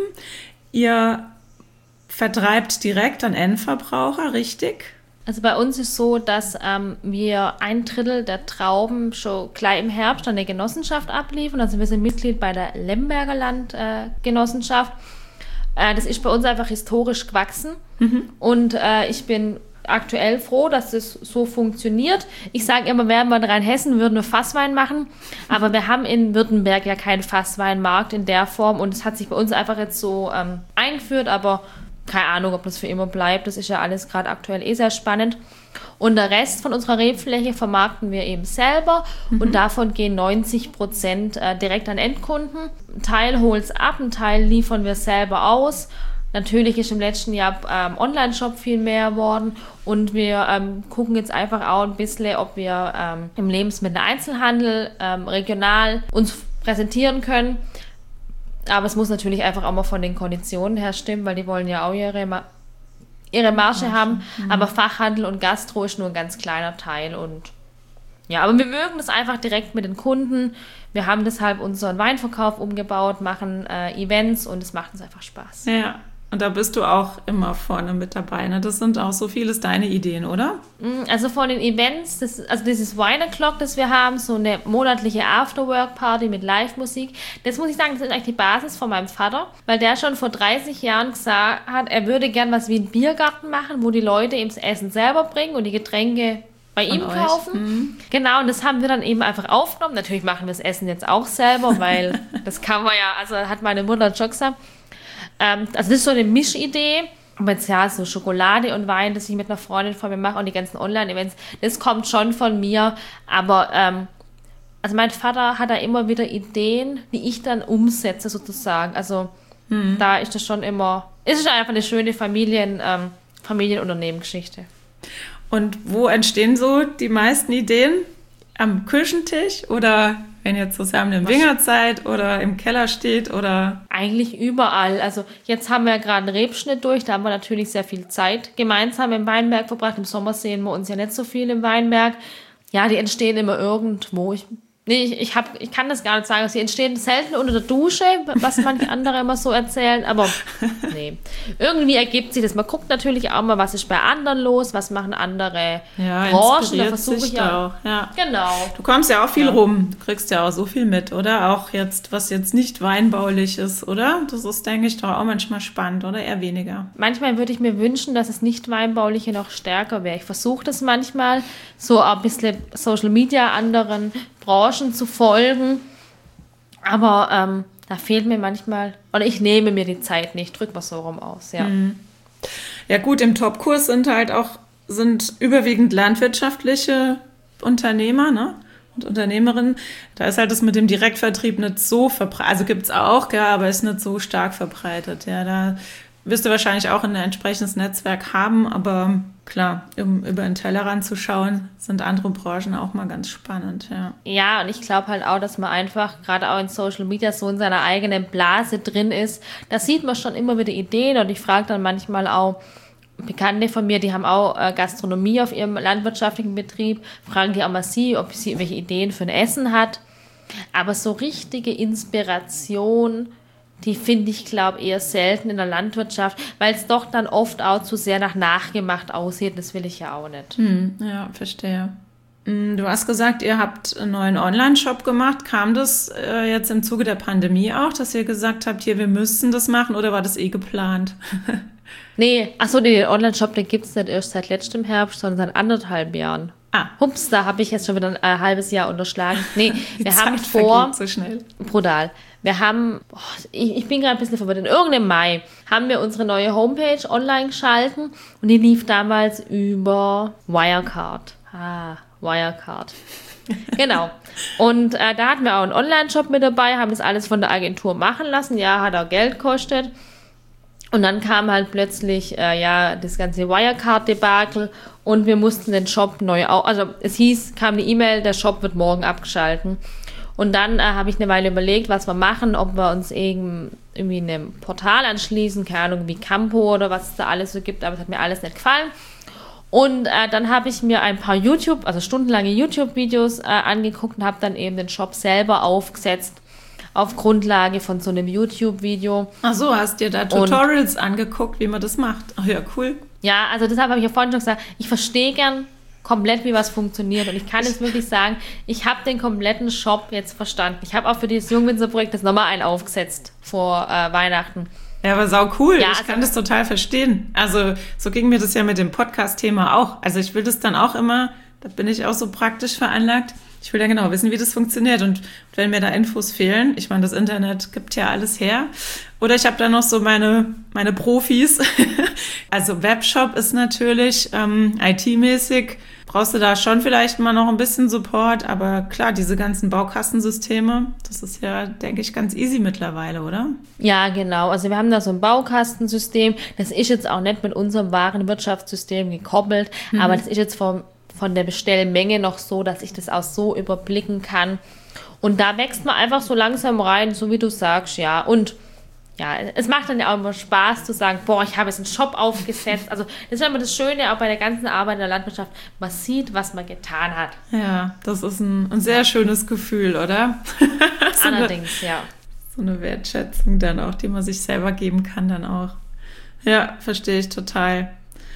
Ihr vertreibt direkt an Endverbraucher, richtig? Also bei uns ist so, dass ähm, wir ein Drittel der Trauben schon gleich im Herbst an der Genossenschaft abliefern. Also wir sind Mitglied bei der Lemberger Land-Genossenschaft. Äh, äh, das ist bei uns einfach historisch gewachsen. Mhm. Und äh, ich bin aktuell froh, dass das so funktioniert. Ich sage immer, wären wir in Rheinhessen, würden wir Fasswein machen, aber wir haben in Württemberg ja keinen Fassweinmarkt in der Form und es hat sich bei uns einfach jetzt so ähm, eingeführt, aber keine Ahnung, ob das für immer bleibt. Das ist ja alles gerade aktuell eh sehr spannend. Und der Rest von unserer Rebfläche vermarkten wir eben selber mhm. und davon gehen neunzig Prozent äh, direkt an Endkunden. Ein Teil holt es ab, ein Teil liefern wir selber aus. Natürlich ist im letzten Jahr ähm, Online-Shop viel mehr geworden und wir ähm, gucken jetzt einfach auch ein bisschen, ob wir ähm, im Lebensmittel-Einzelhandel ähm, regional uns präsentieren können. Aber es muss natürlich einfach auch mal von den Konditionen her stimmen, weil die wollen ja auch ihre, Ma- ihre Marge haben. Mhm. Aber Fachhandel und Gastro ist nur ein ganz kleiner Teil. Und ja, aber wir mögen das einfach direkt mit den Kunden. Wir haben deshalb unseren Weinverkauf umgebaut, machen äh, Events und es macht uns einfach Spaß. Ja. Und da bist du auch immer vorne mit dabei. Ne? Das sind auch so vieles deine Ideen, oder? Also von den Events, das, also dieses Wine O'Clock, das wir haben, so eine monatliche Afterwork-Party mit Live-Musik, das muss ich sagen, das ist eigentlich die Basis von meinem Vater, weil der schon vor dreißig Jahren gesagt hat, er würde gern was wie einen Biergarten machen, wo die Leute ihm das Essen selber bringen und die Getränke bei von ihm euch. kaufen. Mhm. Genau, und das haben wir dann eben einfach aufgenommen. Natürlich machen wir das Essen jetzt auch selber, weil das kann man ja, also hat meine Mutter schon gesagt. Ähm, also das ist so eine Mischidee. Aber jetzt ja, so Schokolade und Wein, das ich mit einer Freundin von mir mache und die ganzen Online-Events, das kommt schon von mir. Aber ähm, also mein Vater hat da immer wieder Ideen, die ich dann umsetze sozusagen. Also hm. da ist das schon immer, es ist einfach eine schöne Familien, ähm, Familienunternehmengeschichte. Und wo entstehen so die meisten Ideen? Am Küchentisch oder wenn ihr zusammen im Winger seid oder im Keller steht oder? Eigentlich überall. Also jetzt haben wir ja gerade einen Rebschnitt durch, da haben wir natürlich sehr viel Zeit gemeinsam im Weinberg verbracht. Im Sommer sehen wir uns ja nicht so viel im Weinberg. Ja, die entstehen immer irgendwo. Ich, nee, ich, ich, hab, ich kann das gar nicht sagen. Sie entstehen selten unter der Dusche, was manche andere immer so erzählen. Aber nee, irgendwie ergibt sich das. Man guckt natürlich auch mal, was ist bei anderen los, was machen andere ja, Branchen. Da versuche ich ja auch. Ja. Genau. Du kommst ja auch viel ja. rum. Du kriegst ja auch so viel mit, oder? Auch jetzt, was jetzt nicht weinbaulich ist, oder? Das ist, denke ich, doch auch manchmal spannend, oder? Eher weniger. Manchmal würde ich mir wünschen, dass es nicht weinbauliche noch stärker wäre. Ich versuche das manchmal, so ein bisschen Social Media anderen Branchen zu folgen, aber ähm, da fehlt mir manchmal, oder ich nehme mir die Zeit nicht, drück mal so rum aus, ja. Mhm. Ja gut, im Topkurs sind halt auch, sind überwiegend landwirtschaftliche Unternehmer, ne? Und Unternehmerinnen. Da ist halt das mit dem Direktvertrieb nicht so verbreitet, also gibt es auch, ja, aber ist nicht so stark verbreitet, ja, da wirst du wahrscheinlich auch ein entsprechendes Netzwerk haben, aber klar, um über den Tellerrand zu schauen, sind andere Branchen auch mal ganz spannend, ja. Ja, und ich glaube halt auch, dass man einfach, gerade auch in Social Media, so in seiner eigenen Blase drin ist. Da sieht man schon immer wieder Ideen und ich frage dann manchmal auch Bekannte von mir, die haben auch äh, Gastronomie auf ihrem landwirtschaftlichen Betrieb, fragen die auch mal sie, ob sie irgendwelche Ideen für ein Essen hat. Aber so richtige Inspiration, die finde ich, glaube ich, eher selten in der Landwirtschaft, weil es doch dann oft auch zu sehr nach nachgemacht aussieht. Das will ich ja auch nicht. Hm, ja, verstehe. Du hast gesagt, ihr habt einen neuen Online-Shop gemacht. Kam das äh, jetzt im Zuge der Pandemie auch, dass ihr gesagt habt, hier, wir müssen das machen, oder war das eh geplant? Nee, achso, den Online-Shop, den gibt es nicht erst seit letztem Herbst, sondern seit anderthalb Jahren. Ah. Hups, da habe ich jetzt schon wieder ein äh, halbes Jahr unterschlagen. Nee, wir Zeit haben vor... so schnell. Brutal. Wir haben, oh, ich, ich bin gerade ein bisschen verwirrt, in irgendeinem Mai haben wir unsere neue Homepage online geschalten und die lief damals über Wirecard. Ah, Wirecard. Genau. Und äh, da hatten wir auch einen Online-Shop mit dabei, haben das alles von der Agentur machen lassen. Ja, hat auch Geld gekostet. Und dann kam halt plötzlich äh, ja das ganze Wirecard-Debakel und wir mussten den Shop neu auf. Also es hieß, kam die E-Mail, der Shop wird morgen abgeschalten. Und dann äh, habe ich eine Weile überlegt, was wir machen, ob wir uns eben irgendwie einem Portal anschließen, keine Ahnung, wie Campo oder was es da alles so gibt, aber es hat mir alles nicht gefallen. Und äh, dann habe ich mir ein paar YouTube, also stundenlange YouTube-Videos äh, angeguckt und habe dann eben den Shop selber aufgesetzt auf Grundlage von so einem YouTube-Video. Ach so, hast dir da Tutorials und, angeguckt, wie man das macht? Ach ja, cool. Ja, also deshalb habe ich ja vorhin schon gesagt, ich verstehe gern komplett, wie was funktioniert. Und ich kann jetzt wirklich sagen, ich habe den kompletten Shop jetzt verstanden. Ich habe auch für dieses Jungwinzer-Projekt das nochmal einen aufgesetzt vor äh, Weihnachten. Ja, aber sau cool. Ja, ich also, kann das total verstehen. Also so ging mir das ja mit dem Podcast-Thema auch. Also ich will das dann auch immer, da bin ich auch so praktisch veranlagt. Ich will ja genau wissen, wie das funktioniert. Und wenn mir da Infos fehlen, ich meine, das Internet gibt ja alles her. Oder ich habe da noch so meine, meine Profis. Also Webshop ist natürlich ähm, I T-mäßig. Brauchst du da schon vielleicht mal noch ein bisschen Support. Aber klar, diese ganzen Baukastensysteme, das ist ja, denke ich, ganz easy mittlerweile, oder? Ja, genau. Also wir haben da so ein Baukastensystem. Das ist jetzt auch nicht mit unserem Warenwirtschaftssystem gekoppelt. Mhm. Aber das ist jetzt vom von der Bestellmenge noch so, dass ich das auch so überblicken kann. Und da wächst man einfach so langsam rein, so wie du sagst, ja. Und ja, es macht dann ja auch immer Spaß zu sagen, boah, ich habe jetzt einen Shop aufgesetzt. Also das ist immer das Schöne, auch bei der ganzen Arbeit in der Landwirtschaft, man sieht, was man getan hat. Ja, das ist ein, ein sehr schönes Gefühl, oder? so Allerdings, eine, ja. So eine Wertschätzung dann auch, die man sich selber geben kann dann auch. Ja, verstehe ich total.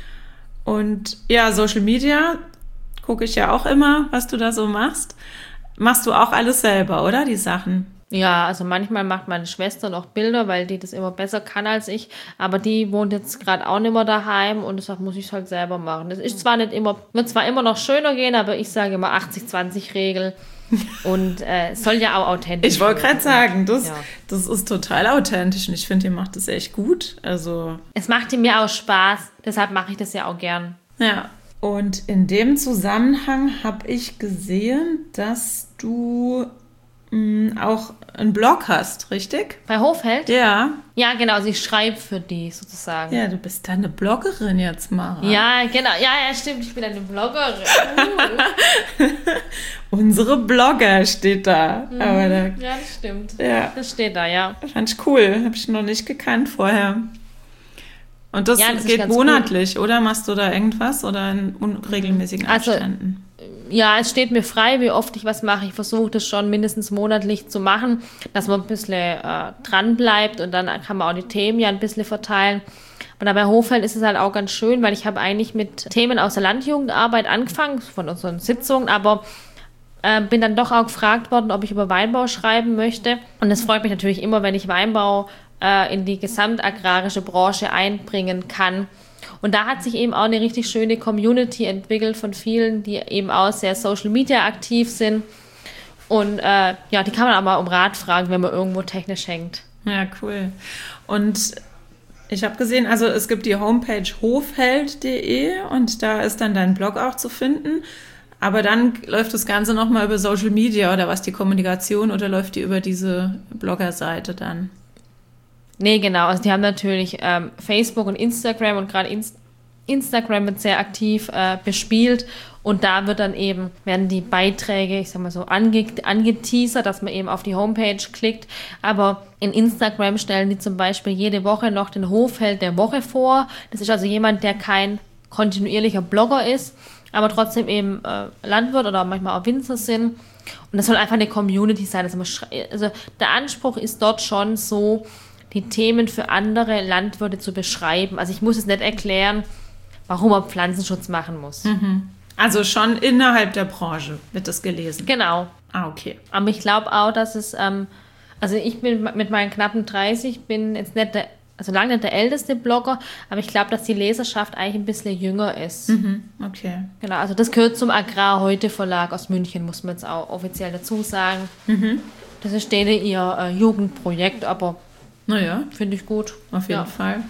Und ja, Social Media gucke ich ja auch immer, was du da so machst. Machst du auch alles selber, oder, die Sachen? Ja, also manchmal macht meine Schwester noch Bilder, weil die das immer besser kann als ich. Aber die wohnt jetzt gerade auch nicht mehr daheim und deshalb muss ich es halt selber machen. Das ist zwar nicht immer, wird zwar immer noch schöner gehen, aber ich sage immer achtzig zwanzig Regel. Und äh, soll ja auch authentisch sein. Ich wollte gerade sagen, das, ja. das ist total authentisch und ich finde, ihr macht das echt gut. Also es macht mir auch Spaß, deshalb mache ich das ja auch gern. Ja. Und in dem Zusammenhang habe ich gesehen, dass du mh, auch einen Blog hast, richtig? Bei Hofheld? Ja. Ja, genau. Also ich schreibe für die sozusagen. Ja, du bist da eine Bloggerin jetzt, Mara. Ja, genau. Ja, ja, stimmt. Ich bin eine Bloggerin. Uh. Unsere Blogger steht da. Mhm. Aber da, ja, das stimmt. Ja. Das steht da, ja. Fand ich cool. Habe ich noch nicht gekannt vorher. Und das, ja, das geht monatlich, cool. Oder? Machst du da irgendwas oder in unregelmäßigen Abständen? Also, ja, es steht mir frei, wie oft ich was mache. Ich versuche das schon mindestens monatlich zu machen, dass man ein bisschen äh, dran bleibt und dann kann man auch die Themen ja ein bisschen verteilen. Und bei Hofheld ist es halt auch ganz schön, weil ich habe eigentlich mit Themen aus der Landjugendarbeit angefangen, von unseren Sitzungen, aber äh, bin dann doch auch gefragt worden, ob ich über Weinbau schreiben möchte. Und es freut mich natürlich immer, wenn ich Weinbau in die gesamtagrarische Branche einbringen kann. Und da hat sich eben auch eine richtig schöne Community entwickelt von vielen, die eben auch sehr Social Media aktiv sind. Und äh, ja, die kann man aber um Rat fragen, wenn man irgendwo technisch hängt. Ja, cool. Und ich habe gesehen, also es gibt die Homepage hofheld punkt de und da ist dann dein Blog auch zu finden. Aber dann läuft das Ganze nochmal über Social Media oder was, die Kommunikation, oder läuft die über diese Bloggerseite dann? Nee, genau. Also die haben natürlich ähm, Facebook und Instagram und gerade Inst- Instagram wird sehr aktiv äh, bespielt und da wird dann eben, werden die Beiträge, ich sag mal so, ange- angeteasert, dass man eben auf die Homepage klickt. Aber in Instagram stellen die zum Beispiel jede Woche noch den Hofheld der Woche vor. Das ist also jemand, der kein kontinuierlicher Blogger ist, aber trotzdem eben äh, Landwirt oder manchmal auch Winzer sind. Und das soll einfach eine Community sein. Also, man schrei- also der Anspruch ist dort schon so, die Themen für andere Landwirte zu beschreiben. Also ich muss es nicht erklären, warum man Pflanzenschutz machen muss. Mhm. Also schon innerhalb der Branche wird das gelesen? Genau. Ah, okay. Aber ich glaube auch, dass es, ähm, also ich bin mit meinen knappen dreißig, bin jetzt nicht der, also lange nicht der älteste Blogger, aber ich glaube, dass die Leserschaft eigentlich ein bisschen jünger ist. Mhm. Okay. Genau, also das gehört zum Agrar-Heute-Verlag aus München, muss man jetzt auch offiziell dazu sagen. Mhm. Das ist denen ihr äh, Jugendprojekt, aber naja, finde ich gut. Auf jeden ja. Fall.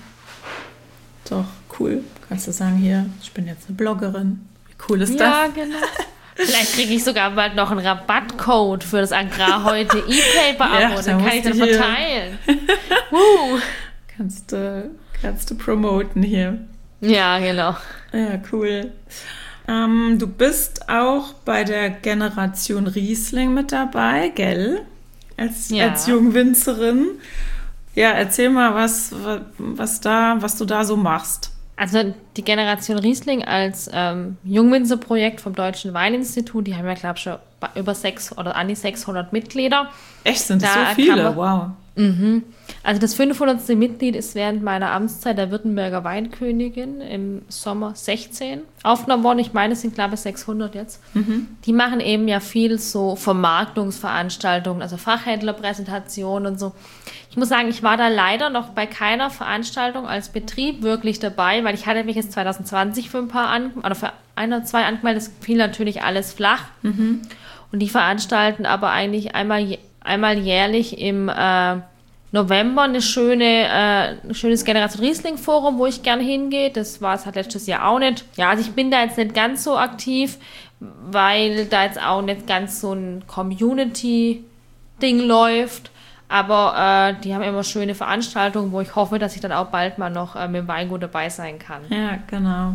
Doch, cool. Kannst du sagen, hier, ich bin jetzt eine Bloggerin. Wie cool ist ja, das? Ja, genau. Vielleicht kriege ich sogar bald noch einen Rabattcode für das Agrar heute E-Paper-Abo. Ja, dann kann ich dann verteilen. uh. kannst, du, kannst du promoten hier. Ja, genau. Ja, cool. Ähm, du bist auch bei der Generation Riesling mit dabei, gell? Als, ja. als Jungwinzerin. Ja, erzähl mal, was, was, da, was du da so machst. Also die Generation Riesling als ähm, Jungwinzerprojekt vom Deutschen Weininstitut, die haben ja, glaube ich, schon über sechs oder an die sechshundert Mitglieder. Echt, sind das da so viele? Man, wow. Mhm. Also das fünfhundertste Mitglied ist während meiner Amtszeit der Württemberger Weinkönigin im Sommer sechzehn aufgenommen worden. Ich meine, es sind, glaube ich, sechshundert jetzt. Mhm. Die machen eben ja viel so Vermarktungsveranstaltungen, also Fachhändlerpräsentationen und so. Ich muss sagen, ich war da leider noch bei keiner Veranstaltung als Betrieb wirklich dabei, weil ich hatte mich jetzt zwanzig zwanzig für ein paar an, oder für ein oder zwei angemeldet. Das fiel natürlich alles flach. Mhm. Und die veranstalten aber eigentlich einmal, einmal jährlich im äh, November eine schöne, äh, ein schönes Generation Riesling Forum, wo ich gerne hingehe. Das war es halt letztes Jahr auch nicht. Ja, also ich bin da jetzt nicht ganz so aktiv, weil da jetzt auch nicht ganz so ein Community-Ding läuft. Aber äh, die haben immer schöne Veranstaltungen, wo ich hoffe, dass ich dann auch bald mal noch äh, mit dem Weingut dabei sein kann. Ja, genau.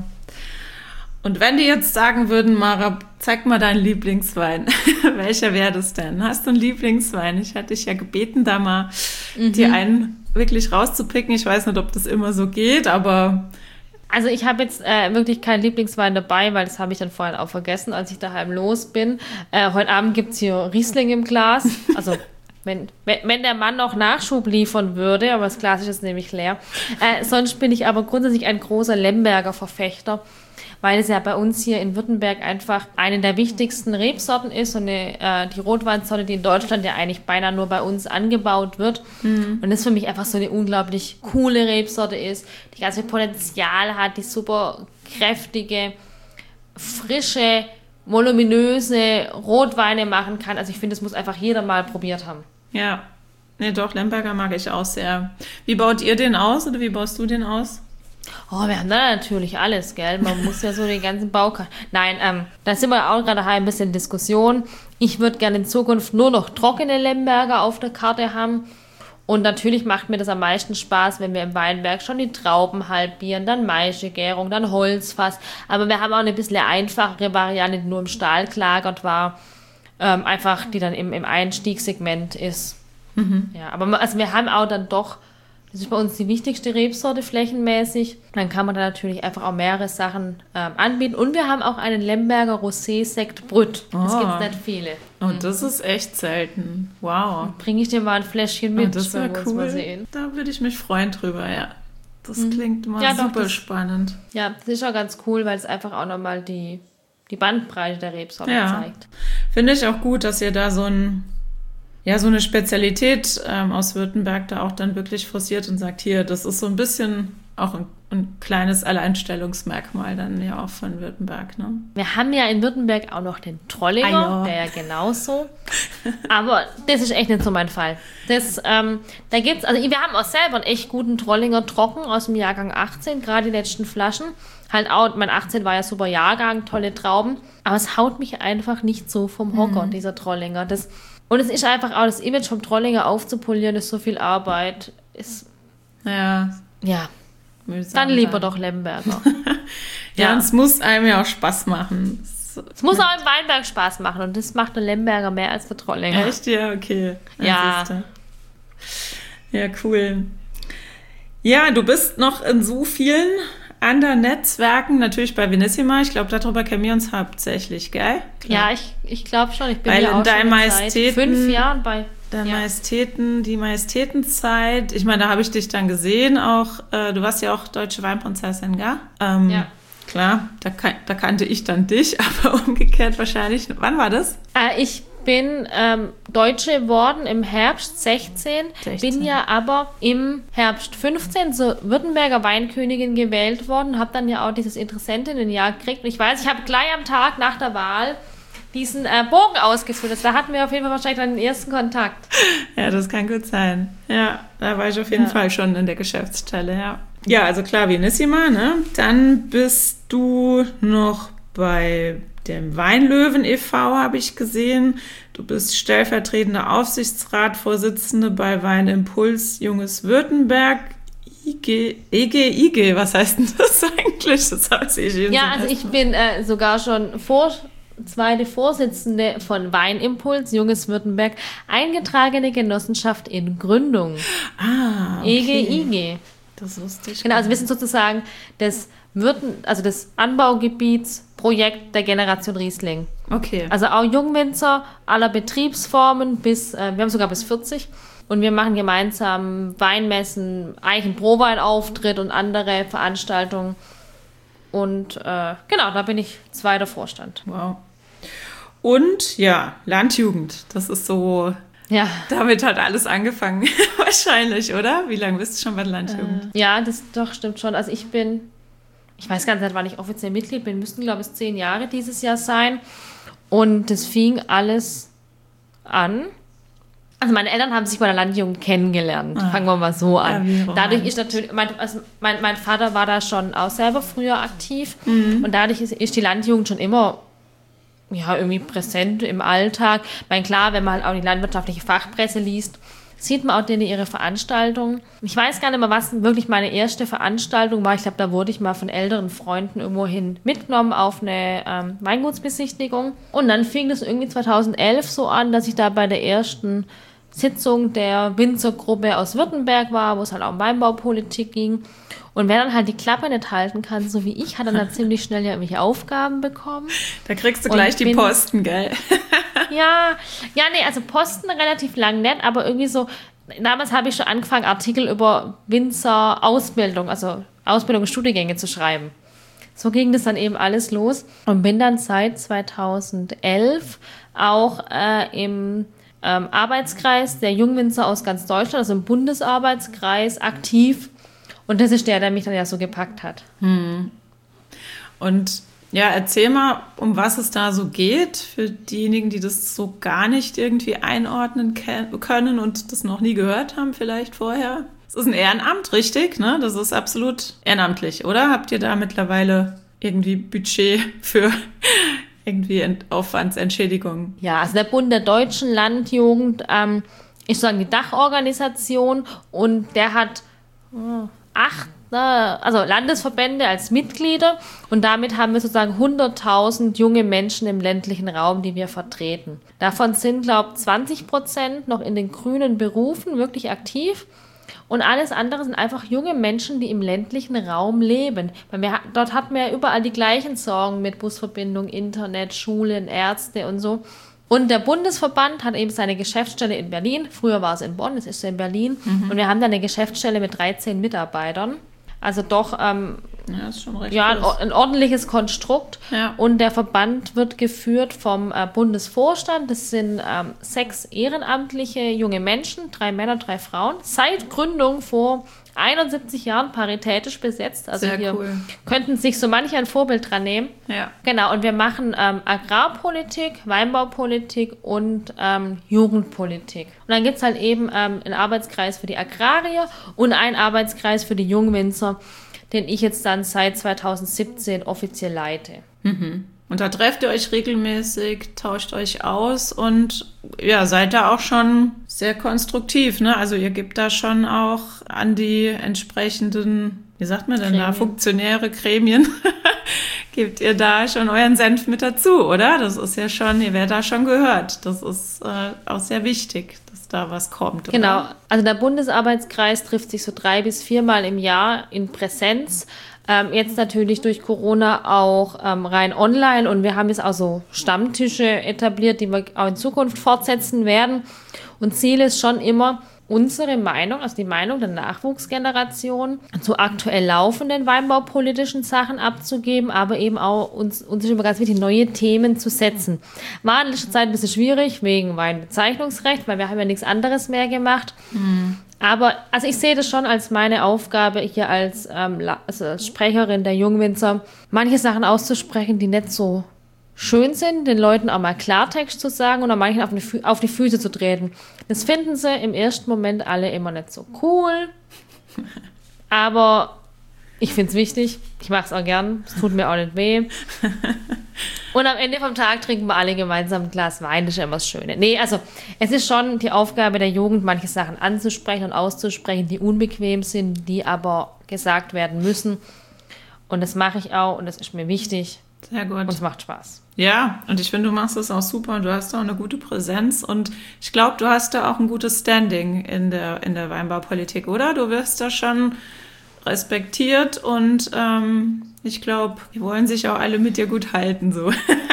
Und wenn die jetzt sagen würden, Mara, zeig mal deinen Lieblingswein, welcher wäre das denn? Hast du einen Lieblingswein? Ich hatte dich ja gebeten, da mal mhm. dir einen wirklich rauszupicken. Ich weiß nicht, ob das immer so geht, aber... Also ich habe jetzt äh, wirklich keinen Lieblingswein dabei, weil das habe ich dann vorhin auch vergessen, als ich daheim los bin. Äh, heute Abend gibt es hier Riesling im Glas, also... Wenn, wenn, wenn der Mann noch Nachschub liefern würde, aber das Glas ist jetzt nämlich leer. Äh, sonst bin ich aber grundsätzlich ein großer Lemberger Verfechter, weil es ja bei uns hier in Württemberg einfach eine der wichtigsten Rebsorten ist und eine, äh, die Rotweinsorte, die in Deutschland ja eigentlich beinahe nur bei uns angebaut wird. Mhm. Und das für mich einfach so eine unglaublich coole Rebsorte ist, die ganz viel Potenzial hat, die super kräftige, frische, voluminöse Rotweine machen kann. Also ich finde, das muss einfach jeder mal probiert haben. Ja, nee, doch, Lemberger mag ich auch sehr. Wie baut ihr den aus oder wie baust du den aus? Oh, wir haben da natürlich alles, gell? Man muss ja so den ganzen Baukasten. Nein, ähm, da sind wir auch gerade ein bisschen in Diskussion. Ich würde gerne in Zukunft nur noch trockene Lemberger auf der Karte haben. Und natürlich macht mir das am meisten Spaß, wenn wir im Weinberg schon die Trauben halbieren, dann Maischegärung, dann Holzfass. Aber wir haben auch eine bisschen einfachere Variante, die nur im Stahl gelagert war. Ähm, einfach, die dann im, im Einstiegssegment ist. Mhm. Ja, aber also wir haben auch dann doch, das ist bei uns die wichtigste Rebsorte flächenmäßig. Dann kann man da natürlich einfach auch mehrere Sachen ähm, anbieten. Und wir haben auch einen Lemberger Rosé-Sekt Brut. Das oh. gibt es nicht viele. Und das ist echt selten. Wow. Bringe ich dir mal ein Fläschchen mit. Oh, das wäre cool. Mal sehen. Da würde ich mich freuen drüber, ja. Das mhm. klingt mal ja, super doch, das, spannend. Ja, das ist auch ganz cool, weil es einfach auch nochmal die, die Bandbreite der Rebsorte ja. zeigt. Finde ich auch gut, dass ihr da so ein Ja, so eine Spezialität ähm, aus Württemberg da auch dann wirklich forciert und sagt, hier, das ist so ein bisschen auch ein, ein kleines Alleinstellungsmerkmal dann ja auch von Württemberg, ne? Wir haben ja in Württemberg auch noch den Trollinger, ah, ja. der ja genauso. Aber das ist echt nicht so mein Fall. Das, ähm, da gibt's, also wir haben auch selber einen echt guten Trollinger trocken aus dem Jahrgang achtzehn, gerade die letzten Flaschen. Halt auch, mein achtzehn war ja super Jahrgang, tolle Trauben. Aber es haut mich einfach nicht so vom Hocker, mhm. dieser Trollinger. Das Und es ist einfach auch das Image vom Trollinger aufzupolieren, ist so viel Arbeit. Ist, ja. Ja. Dann lieber sein. Doch Lemberger. ja, ja. Und es muss einem ja auch Spaß machen. Es muss auch im Weinberg Spaß machen und das macht der Lemberger mehr als der Trollinger. Echt? Ja, okay. Ja. Ja, cool. Ja, du bist noch in so vielen anderen Netzwerken, natürlich bei Vinissima. Ich glaube, darüber kennen wir uns hauptsächlich, gell? Klar. Ja, ich, ich glaube schon. Ich bin Weil ja auch schon seit fünf Jahren bei der ja. Majestäten, die Majestätenzeit. Ich meine, da habe ich dich dann gesehen auch. Äh, du warst ja auch deutsche Weinprinzessin, gell? Ähm, ja. Klar, da, kan- da kannte ich dann dich, aber umgekehrt wahrscheinlich. Wann war das? Äh, ich bin ähm, Deutsche geworden im Herbst sechzehn, sechzehn, bin ja aber im Herbst fünfzehn zur Württemberger Weinkönigin gewählt worden, habe dann ja auch dieses Interessentinnenjahr gekriegt. Und ich weiß, ich habe gleich am Tag nach der Wahl diesen äh, Bogen ausgefüllt. Da hatten wir auf jeden Fall wahrscheinlich dann den ersten Kontakt. Ja, das kann gut sein. Ja, da war ich auf jeden ja. Fall schon in der Geschäftsstelle, ja. Ja, also klar, Vinissima, ne? Dann bist du noch bei dem Weinlöwen e V, habe ich gesehen. Du bist stellvertretende Aufsichtsratsvorsitzende bei Weinimpuls Junges Württemberg. I G, E G, I G, was heißt denn das eigentlich? Das weiß ich jetzt Ja, also ich bin äh, sogar schon vor... zweite Vorsitzende von Weinimpuls, Junges Württemberg, eingetragene Genossenschaft in Gründung. Ah, okay. E G I G. Das wusste ich. Genau, also wir sind sozusagen das Würden, also das Anbaugebietsprojekt der Generation Riesling. Okay. Also auch Jungwinzer aller Betriebsformen bis, äh, wir haben sogar bis vierzig. Und wir machen gemeinsam Weinmessen, Eichenproweinauftritt und andere Veranstaltungen. Und äh, genau, da bin ich zweiter Vorstand. Wow. Und ja, Landjugend, das ist so, ja. damit hat alles angefangen, wahrscheinlich, oder? Wie lange bist du schon bei der Landjugend? Äh, ja, das doch stimmt schon. Also ich bin, ich weiß gar nicht, wann ich offiziell Mitglied bin, müssten glaube ich zehn Jahre dieses Jahr sein. Und das fing alles an. Also meine Eltern haben sich bei der Landjugend kennengelernt. Ah, Fangen wir mal so an. Ja, dadurch ist natürlich, mein, also mein, mein Vater war da schon auch selber früher aktiv. Mhm. Und dadurch ist, ist die Landjugend schon immer ja, irgendwie präsent im Alltag. Ich meine, klar, wenn man halt auch die landwirtschaftliche Fachpresse liest, sieht man auch denen ihre Veranstaltungen. Ich weiß gar nicht mehr, was wirklich meine erste Veranstaltung war. Ich glaube, da wurde ich mal von älteren Freunden irgendwohin mitgenommen auf eine ähm, Weingutsbesichtigung. Und dann fing das irgendwie zweitausendelf so an, dass ich da bei der ersten Sitzung der Winzergruppe aus Württemberg war, wo es halt auch um Weinbaupolitik ging. Und wer dann halt die Klappe nicht halten kann, so wie ich, hat dann da ziemlich schnell ja irgendwelche Aufgaben bekommen. Da kriegst du gleich die Posten, gell? ja, ja, nee, also Posten relativ lang nicht, aber irgendwie so, damals habe ich schon angefangen, Artikel über Winzer-Ausbildung, also Ausbildung und Studiengänge zu schreiben. So ging das dann eben alles los und bin dann seit zweitausendelf auch äh, im ähm, Arbeitskreis der Jungwinzer aus ganz Deutschland, also im Bundesarbeitskreis, aktiv. Und das ist der, der mich dann ja so gepackt hat. Hm. Und ja, erzähl mal, um was es da so geht, für diejenigen, die das so gar nicht irgendwie einordnen können und das noch nie gehört haben vielleicht vorher. Es ist ein Ehrenamt, richtig, ne? Das ist absolut ehrenamtlich, oder? Habt ihr da mittlerweile irgendwie Budget für irgendwie Aufwandsentschädigungen? Ja, also der Bund der Deutschen Landjugend ähm, ist sozusagen die Dachorganisation und der hat äh, acht also Landesverbände als Mitglieder und damit haben wir sozusagen hunderttausend junge Menschen im ländlichen Raum, die wir vertreten. Davon sind, glaube ich, zwanzig Prozent noch in den grünen Berufen wirklich aktiv und alles andere sind einfach junge Menschen, die im ländlichen Raum leben. Weil wir, dort hatten wir ja überall die gleichen Sorgen mit Busverbindung, Internet, Schulen, Ärzte und so. Und der Bundesverband hat eben seine Geschäftsstelle in Berlin. Früher war es in Bonn, es ist in Berlin. Mhm. Und wir haben da eine Geschäftsstelle mit dreizehn Mitarbeitern. Also doch ähm, ja, ist schon recht ja, ein, ein ordentliches Konstrukt. Ja. Und der Verband wird geführt vom äh, Bundesvorstand. Das sind ähm, sechs ehrenamtliche junge Menschen, drei Männer, drei Frauen. Seit Gründung vor einundsiebzig Jahren paritätisch besetzt. Also sehr hier cool. Könnten sich so manche ein Vorbild dran nehmen. Ja. Genau, und wir machen ähm, Agrarpolitik, Weinbaupolitik und ähm, Jugendpolitik. Und dann gibt es halt eben ähm, einen Arbeitskreis für die Agrarier und einen Arbeitskreis für die Jungwinzer, den ich jetzt dann seit zweitausendsiebzehn offiziell leite. Mhm. Und da trefft ihr euch regelmäßig, tauscht euch aus und ja, seid da auch schon sehr konstruktiv, ne? Also ihr gebt da schon auch an die entsprechenden, wie sagt man denn Gremien. da, Funktionäre, Gremien, gebt ihr da schon euren Senf mit dazu, oder? Das ist ja schon, ihr werdet da schon gehört. Das ist äh, auch sehr wichtig, dass da was kommt. Oder? Genau, also der Bundesarbeitskreis trifft sich so drei bis viermal im Jahr in Präsenz. Ähm, jetzt natürlich durch Corona auch ähm, rein online und wir haben jetzt auch so Stammtische etabliert, die wir auch in Zukunft fortsetzen werden. Und Ziel ist schon immer, unsere Meinung, also die Meinung der Nachwuchsgeneration zu aktuell laufenden weinbaupolitischen Sachen abzugeben, aber eben auch uns, uns ist immer ganz wichtig, neue Themen zu setzen. War in letzter Zeit ein bisschen schwierig wegen Weinbezeichnungsrecht, weil wir haben ja nichts anderes mehr gemacht. Mhm. Aber also ich sehe das schon als meine Aufgabe, hier als, ähm, also als Sprecherin der Jungwinzer, manche Sachen auszusprechen, die nicht so schön sind, den Leuten auch mal Klartext zu sagen und an manchen auf die, Fü- auf die Füße zu treten. Das finden sie im ersten Moment alle immer nicht so cool. Aber ich finde es wichtig. Ich mache es auch gern. Es tut mir auch nicht weh. Und am Ende vom Tag trinken wir alle gemeinsam ein Glas Wein. Das ist ja immer das Schöne. Nee, also es ist schon die Aufgabe der Jugend, manche Sachen anzusprechen und auszusprechen, die unbequem sind, die aber gesagt werden müssen. Und das mache ich auch und das ist mir wichtig. Sehr gut. Und es macht Spaß. Ja, und ich finde, du machst das auch super und du hast auch eine gute Präsenz und ich glaube, du hast da auch ein gutes Standing in der, in der Weinbaupolitik, oder? Du wirst da schon respektiert und ähm, ich glaube, die wollen sich auch alle mit dir gut halten, so.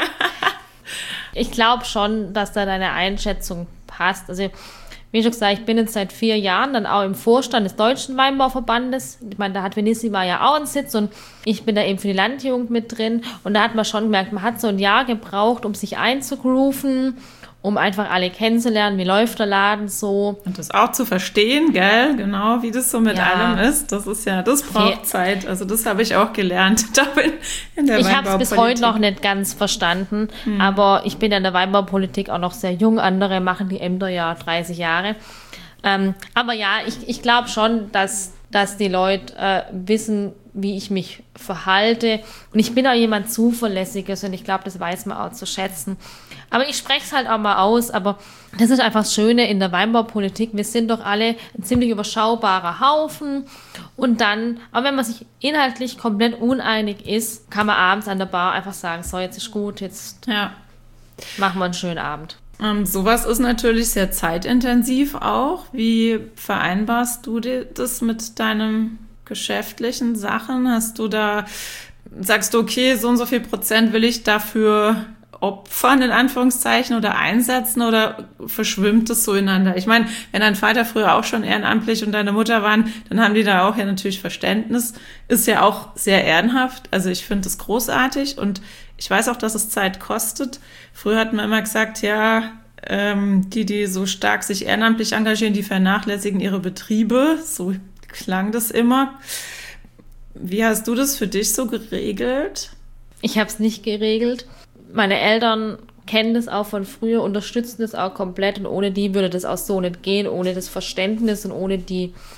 Ich glaube schon, dass da deine Einschätzung passt. Also, wie schon gesagt, ich bin jetzt seit vier Jahren dann auch im Vorstand des Deutschen Weinbauverbandes. Ich meine, da hat Venissima ja auch einen Sitz und ich bin da eben für die Landjugend mit drin. Und da hat man schon gemerkt, man hat so ein Jahr gebraucht, um sich einzugrooven, um einfach alle kennenzulernen, wie läuft der Laden so. Und das auch zu verstehen, gell, genau, wie das so mit Ja. allem ist. Das ist ja, das braucht Okay. Zeit. Also das habe ich auch gelernt da in, in der Ich habe es bis Weinbaupolitik. heute noch nicht ganz verstanden, hm. aber ich bin ja in der Weinbaupolitik auch noch sehr jung. Andere machen die Ämter ja dreißig Jahre. Ähm, aber ja, ich, ich glaube schon, dass, dass die Leute äh, wissen, wie ich mich verhalte. Und ich bin auch jemand Zuverlässiges und ich glaube, das weiß man auch zu schätzen. Aber ich spreche es halt auch mal aus. Aber das ist einfach das Schöne in der Weinbaupolitik. Wir sind doch alle ein ziemlich überschaubarer Haufen. Und dann, auch wenn man sich inhaltlich komplett uneinig ist, kann man abends an der Bar einfach sagen, so, jetzt ist gut, jetzt Ja. machen wir einen schönen Abend. Ähm, sowas ist natürlich sehr zeitintensiv auch. Wie vereinbarst du dir das mit deinen geschäftlichen Sachen? Hast du da, sagst du, okay, so und so viel Prozent will ich dafür opfern, in Anführungszeichen, oder einsetzen, oder verschwimmt es so ineinander? Ich meine, wenn dein Vater früher auch schon ehrenamtlich und deine Mutter waren, dann haben die da auch ja natürlich Verständnis. Ist ja auch sehr ehrenhaft. Also ich finde es großartig und ich weiß auch, dass es Zeit kostet. Früher hat man immer gesagt, ja, ähm, die, die so stark sich ehrenamtlich engagieren, die vernachlässigen ihre Betriebe. So klang das immer. Wie hast du das für dich so geregelt? Ich habe es nicht geregelt. Meine Eltern kennen das auch von früher, unterstützen das auch komplett und ohne die würde das auch so nicht gehen, ohne das Verständnis und ohne die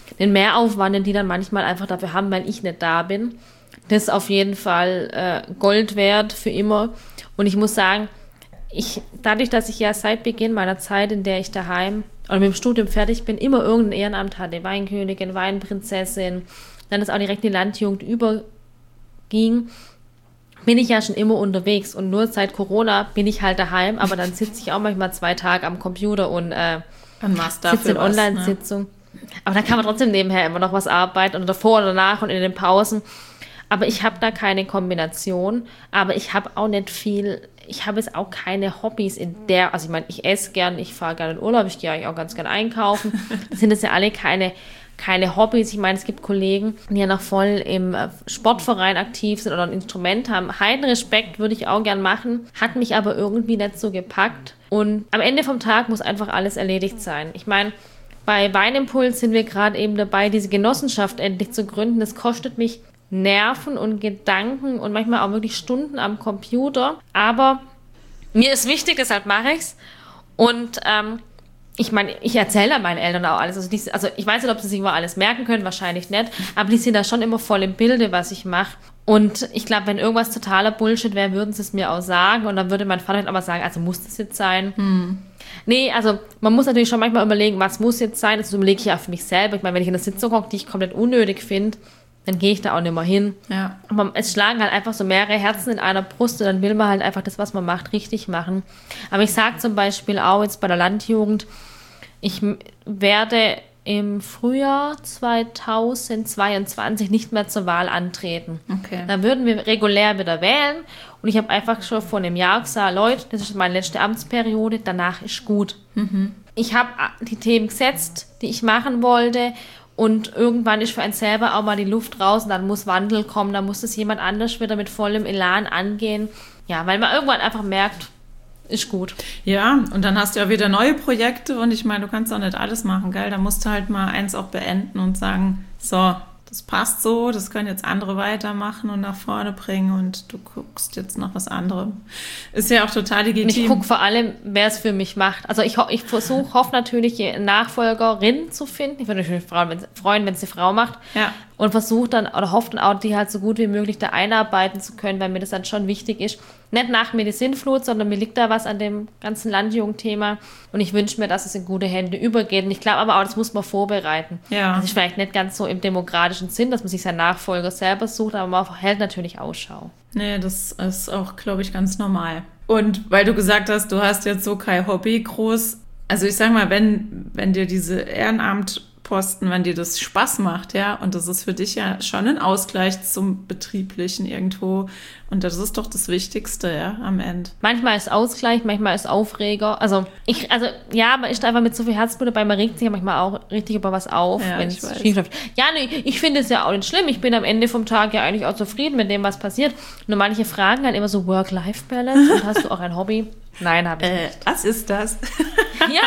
den Mehraufwand, den die dann manchmal einfach dafür haben, weil ich nicht da bin. Das ist auf jeden Fall äh, Gold wert für immer. Und ich muss sagen, ich, dadurch, dass ich ja seit Beginn meiner Zeit, in der ich daheim oder mit dem Studium fertig bin, immer irgendein Ehrenamt hatte, Weinkönigin, Weinprinzessin, dann ist auch direkt die Landjugend überging, bin ich ja schon immer unterwegs. Und nur seit Corona bin ich halt daheim, aber dann sitze ich auch manchmal zwei Tage am Computer und äh, sitze in Online-Sitzung. Ne? Aber da kann man trotzdem nebenher immer noch was arbeiten und davor und danach und in den Pausen. Aber ich habe da keine Kombination, aber ich habe auch nicht viel, ich habe jetzt auch keine Hobbys in der, also ich meine, ich esse gern, ich fahre gerne in Urlaub, ich gehe eigentlich auch ganz gern einkaufen. Das sind das ja alle keine, keine Hobbys. Ich meine, es gibt Kollegen, die ja noch voll im Sportverein aktiv sind oder ein Instrument haben. Heiden Respekt würde ich auch gern machen, hat mich aber irgendwie nicht so gepackt. Und am Ende vom Tag muss einfach alles erledigt sein. Ich meine, bei Weinimpuls sind wir gerade eben dabei, diese Genossenschaft endlich zu gründen. Das kostet mich Nerven und Gedanken und manchmal auch wirklich Stunden am Computer. Aber mir ist wichtig, deshalb mache ich es. Und ähm, ich meine, ich erzähle meinen Eltern auch alles. Also, die, also ich weiß nicht, ob sie sich immer alles merken können, wahrscheinlich nicht. Aber die sind da schon immer voll im Bilde, was ich mache. Und ich glaube, wenn irgendwas totaler Bullshit wäre, würden sie es mir auch sagen. Und dann würde mein Vater halt aber sagen, also muss das jetzt sein? Hm. Nee, also man muss natürlich schon manchmal überlegen, was muss jetzt sein. Das überlege ich ja für mich selber. Ich meine, wenn ich in der Sitzung hocke, die ich komplett unnötig finde, dann gehe ich da auch nicht mehr hin. Ja. Aber es schlagen halt einfach so mehrere Herzen in einer Brust und dann will man halt einfach das, was man macht, richtig machen. Aber ich sage zum Beispiel auch jetzt bei der Landjugend, ich werde im Frühjahr zweitausendzweiundzwanzig nicht mehr zur Wahl antreten. Okay. Dann würden wir regulär wieder wählen und ich habe einfach schon vor einem Jahr gesagt, Leute, das ist meine letzte Amtsperiode, danach ist gut. Mhm. Ich habe die Themen gesetzt, die ich machen wollte. Und irgendwann ist für einen selber auch mal die Luft raus und dann muss Wandel kommen, dann muss das jemand anders wieder mit vollem Elan angehen. Ja, weil man irgendwann einfach merkt, ist gut. Ja, und dann hast du ja wieder neue Projekte und ich meine, du kannst auch nicht alles machen, gell? Da musst du halt mal eins auch beenden und sagen, so, das passt so, das können jetzt andere weitermachen und nach vorne bringen und du guckst jetzt nach was anderem. Ist ja auch total legitim. Und ich gucke vor allem, wer es für mich macht. Also ich, ich versuche, hoffe natürlich, eine Nachfolgerin zu finden. Ich würde mich freuen, wenn es eine Frau macht. Ja. Und versuche dann, oder hoffe dann auch, die halt so gut wie möglich da einarbeiten zu können, weil mir das dann schon wichtig ist. Nicht nach mir die Sinnflut, sondern mir liegt da was an dem ganzen Landjugendthema. Und ich wünsche mir, dass es in gute Hände übergeht. Und ich glaube aber auch, das muss man vorbereiten. Ja. Das ist vielleicht nicht ganz so im demokratischen Sinn, dass man sich seinen Nachfolger selber sucht, aber man hält natürlich Ausschau. Nee, das ist auch, glaube ich, ganz normal. Und weil du gesagt hast, du hast jetzt so kein Hobby groß. Also ich sag mal, wenn, wenn dir diese Ehrenamtposten, wenn dir das Spaß macht, ja, und das ist für dich ja schon ein Ausgleich zum Betrieblichen irgendwo. Und das ist doch das Wichtigste, ja, am Ende. Manchmal ist Ausgleich, manchmal ist Aufreger. Also, ich, also, ja, man ist einfach mit so viel Herzblut dabei, man regt sich ja manchmal auch richtig über was auf, ja, wenn es schief läuft. Ja, nee, ich finde es ja auch nicht schlimm. Ich bin am Ende vom Tag ja eigentlich auch zufrieden mit dem, was passiert. Nur manche fragen dann immer so Work-Life-Balance und hast du auch ein Hobby? Nein, habe ich äh, nicht. Was ist das? Ja.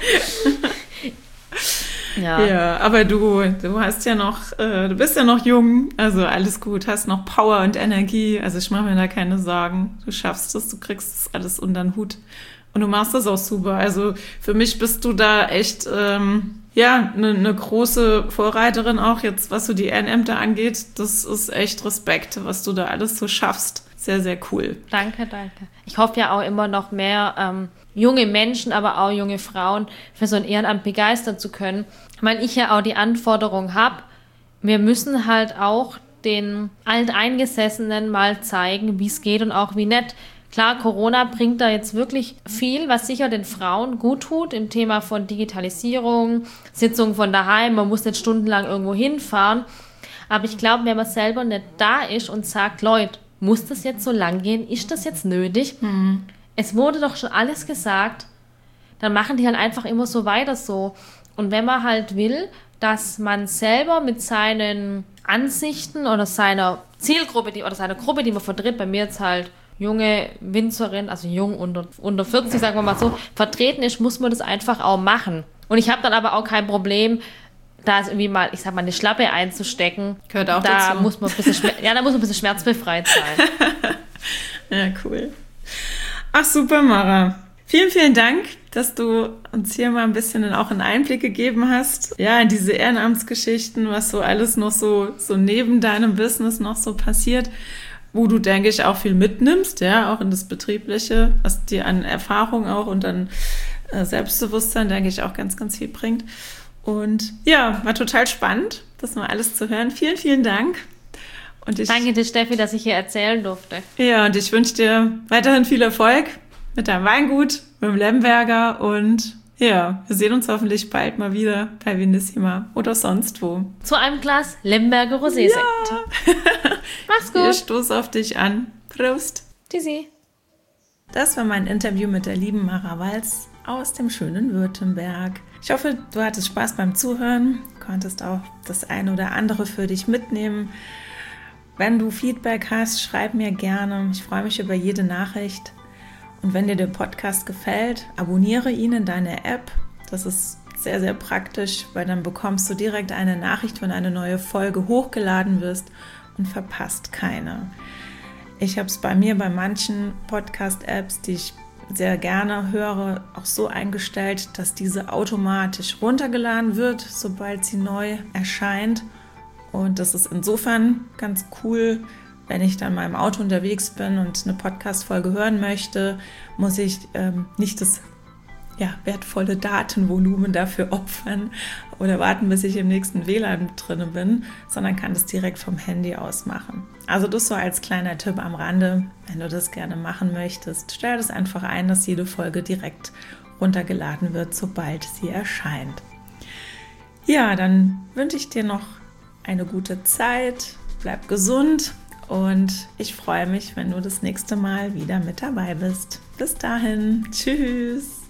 Ja. ja, aber du, du hast ja noch, äh, du bist ja noch jung, also alles gut, hast noch Power und Energie, also ich mache mir da keine Sorgen. Du schaffst es, du kriegst das alles unter den Hut und du machst das auch super. Also für mich bist du da echt, ähm, ja, eine ne große Vorreiterin auch jetzt, was so die Ehrenämter angeht. Das ist echt Respekt, was du da alles so schaffst. Sehr, sehr cool. Danke, danke. Ich hoffe ja auch immer noch mehr ähm, junge Menschen, aber auch junge Frauen für so ein Ehrenamt begeistern zu können, weil ich ja auch die Anforderung habe, wir müssen halt auch den Alteingesessenen mal zeigen, wie es geht und auch wie nicht. Klar, Corona bringt da jetzt wirklich viel, was sicher den Frauen gut tut im Thema von Digitalisierung, Sitzungen von daheim, man muss nicht stundenlang irgendwo hinfahren. Aber ich glaube, wenn man selber nicht da ist und sagt, Leute, muss das jetzt so lang gehen? Ist das jetzt nötig? Mhm. Es wurde doch schon alles gesagt. Dann machen die halt einfach immer so weiter so. Und wenn man halt will, dass man selber mit seinen Ansichten oder seiner Zielgruppe die, oder seiner Gruppe, die man vertritt, bei mir jetzt halt junge Winzerin, also jung unter, unter vierzig, sagen wir mal so, vertreten ist, muss man das einfach auch machen. Und ich habe dann aber auch kein Problem, da ist irgendwie mal, ich sag mal, eine Schlappe einzustecken. Gehört auch da dazu. Muss man ein bisschen Schmer- ja, da muss man ein bisschen schmerzbefreit sein. Ja, cool. Ach, super, Mara. Vielen, vielen Dank, dass du uns hier mal ein bisschen auch einen Einblick gegeben hast. Ja, in diese Ehrenamtsgeschichten, was so alles noch so, so neben deinem Business noch so passiert, wo du, denke ich, auch viel mitnimmst, ja, auch in das Betriebliche, was dir an Erfahrung auch und an äh, Selbstbewusstsein, denke ich, auch ganz, ganz viel bringt. Und ja, war total spannend, das mal alles zu hören. Vielen, vielen Dank. Und ich, Danke dir, Steffi, dass ich hier erzählen durfte. Ja, und ich wünsche dir weiterhin viel Erfolg mit deinem Weingut, mit dem Lemberger und ja, wir sehen uns hoffentlich bald mal wieder bei Vinissima oder sonst wo. Zu einem Glas Lemberger Rosé-Sekt. Ja. Mach's gut. Ich stoße auf dich an. Prost. Tschüssi. Das war mein Interview mit der lieben Mara Walz aus dem schönen Württemberg. Ich hoffe, du hattest Spaß beim Zuhören, konntest auch das eine oder andere für dich mitnehmen. Wenn du Feedback hast, schreib mir gerne. Ich freue mich über jede Nachricht. Und wenn dir der Podcast gefällt, abonniere ihn in deiner App. Das ist sehr, sehr praktisch, weil dann bekommst du direkt eine Nachricht, wenn eine neue Folge hochgeladen wird und verpasst keine. Ich habe es bei mir bei manchen Podcast-Apps, die ich sehr gerne höre, auch so eingestellt, dass diese automatisch runtergeladen wird, sobald sie neu erscheint. Und das ist insofern ganz cool, wenn ich dann mal im Auto unterwegs bin und eine Podcast-Folge hören möchte, muss ich ähm, nicht das ja, wertvolle Datenvolumen dafür opfern oder warten, bis ich im nächsten W L A N drin bin, sondern kann das direkt vom Handy aus machen. Also das so als kleiner Tipp am Rande, wenn du das gerne machen möchtest, stell das einfach ein, dass jede Folge direkt runtergeladen wird, sobald sie erscheint. Ja, dann wünsche ich dir noch eine gute Zeit, bleib gesund und ich freue mich, wenn du das nächste Mal wieder mit dabei bist. Bis dahin, tschüss!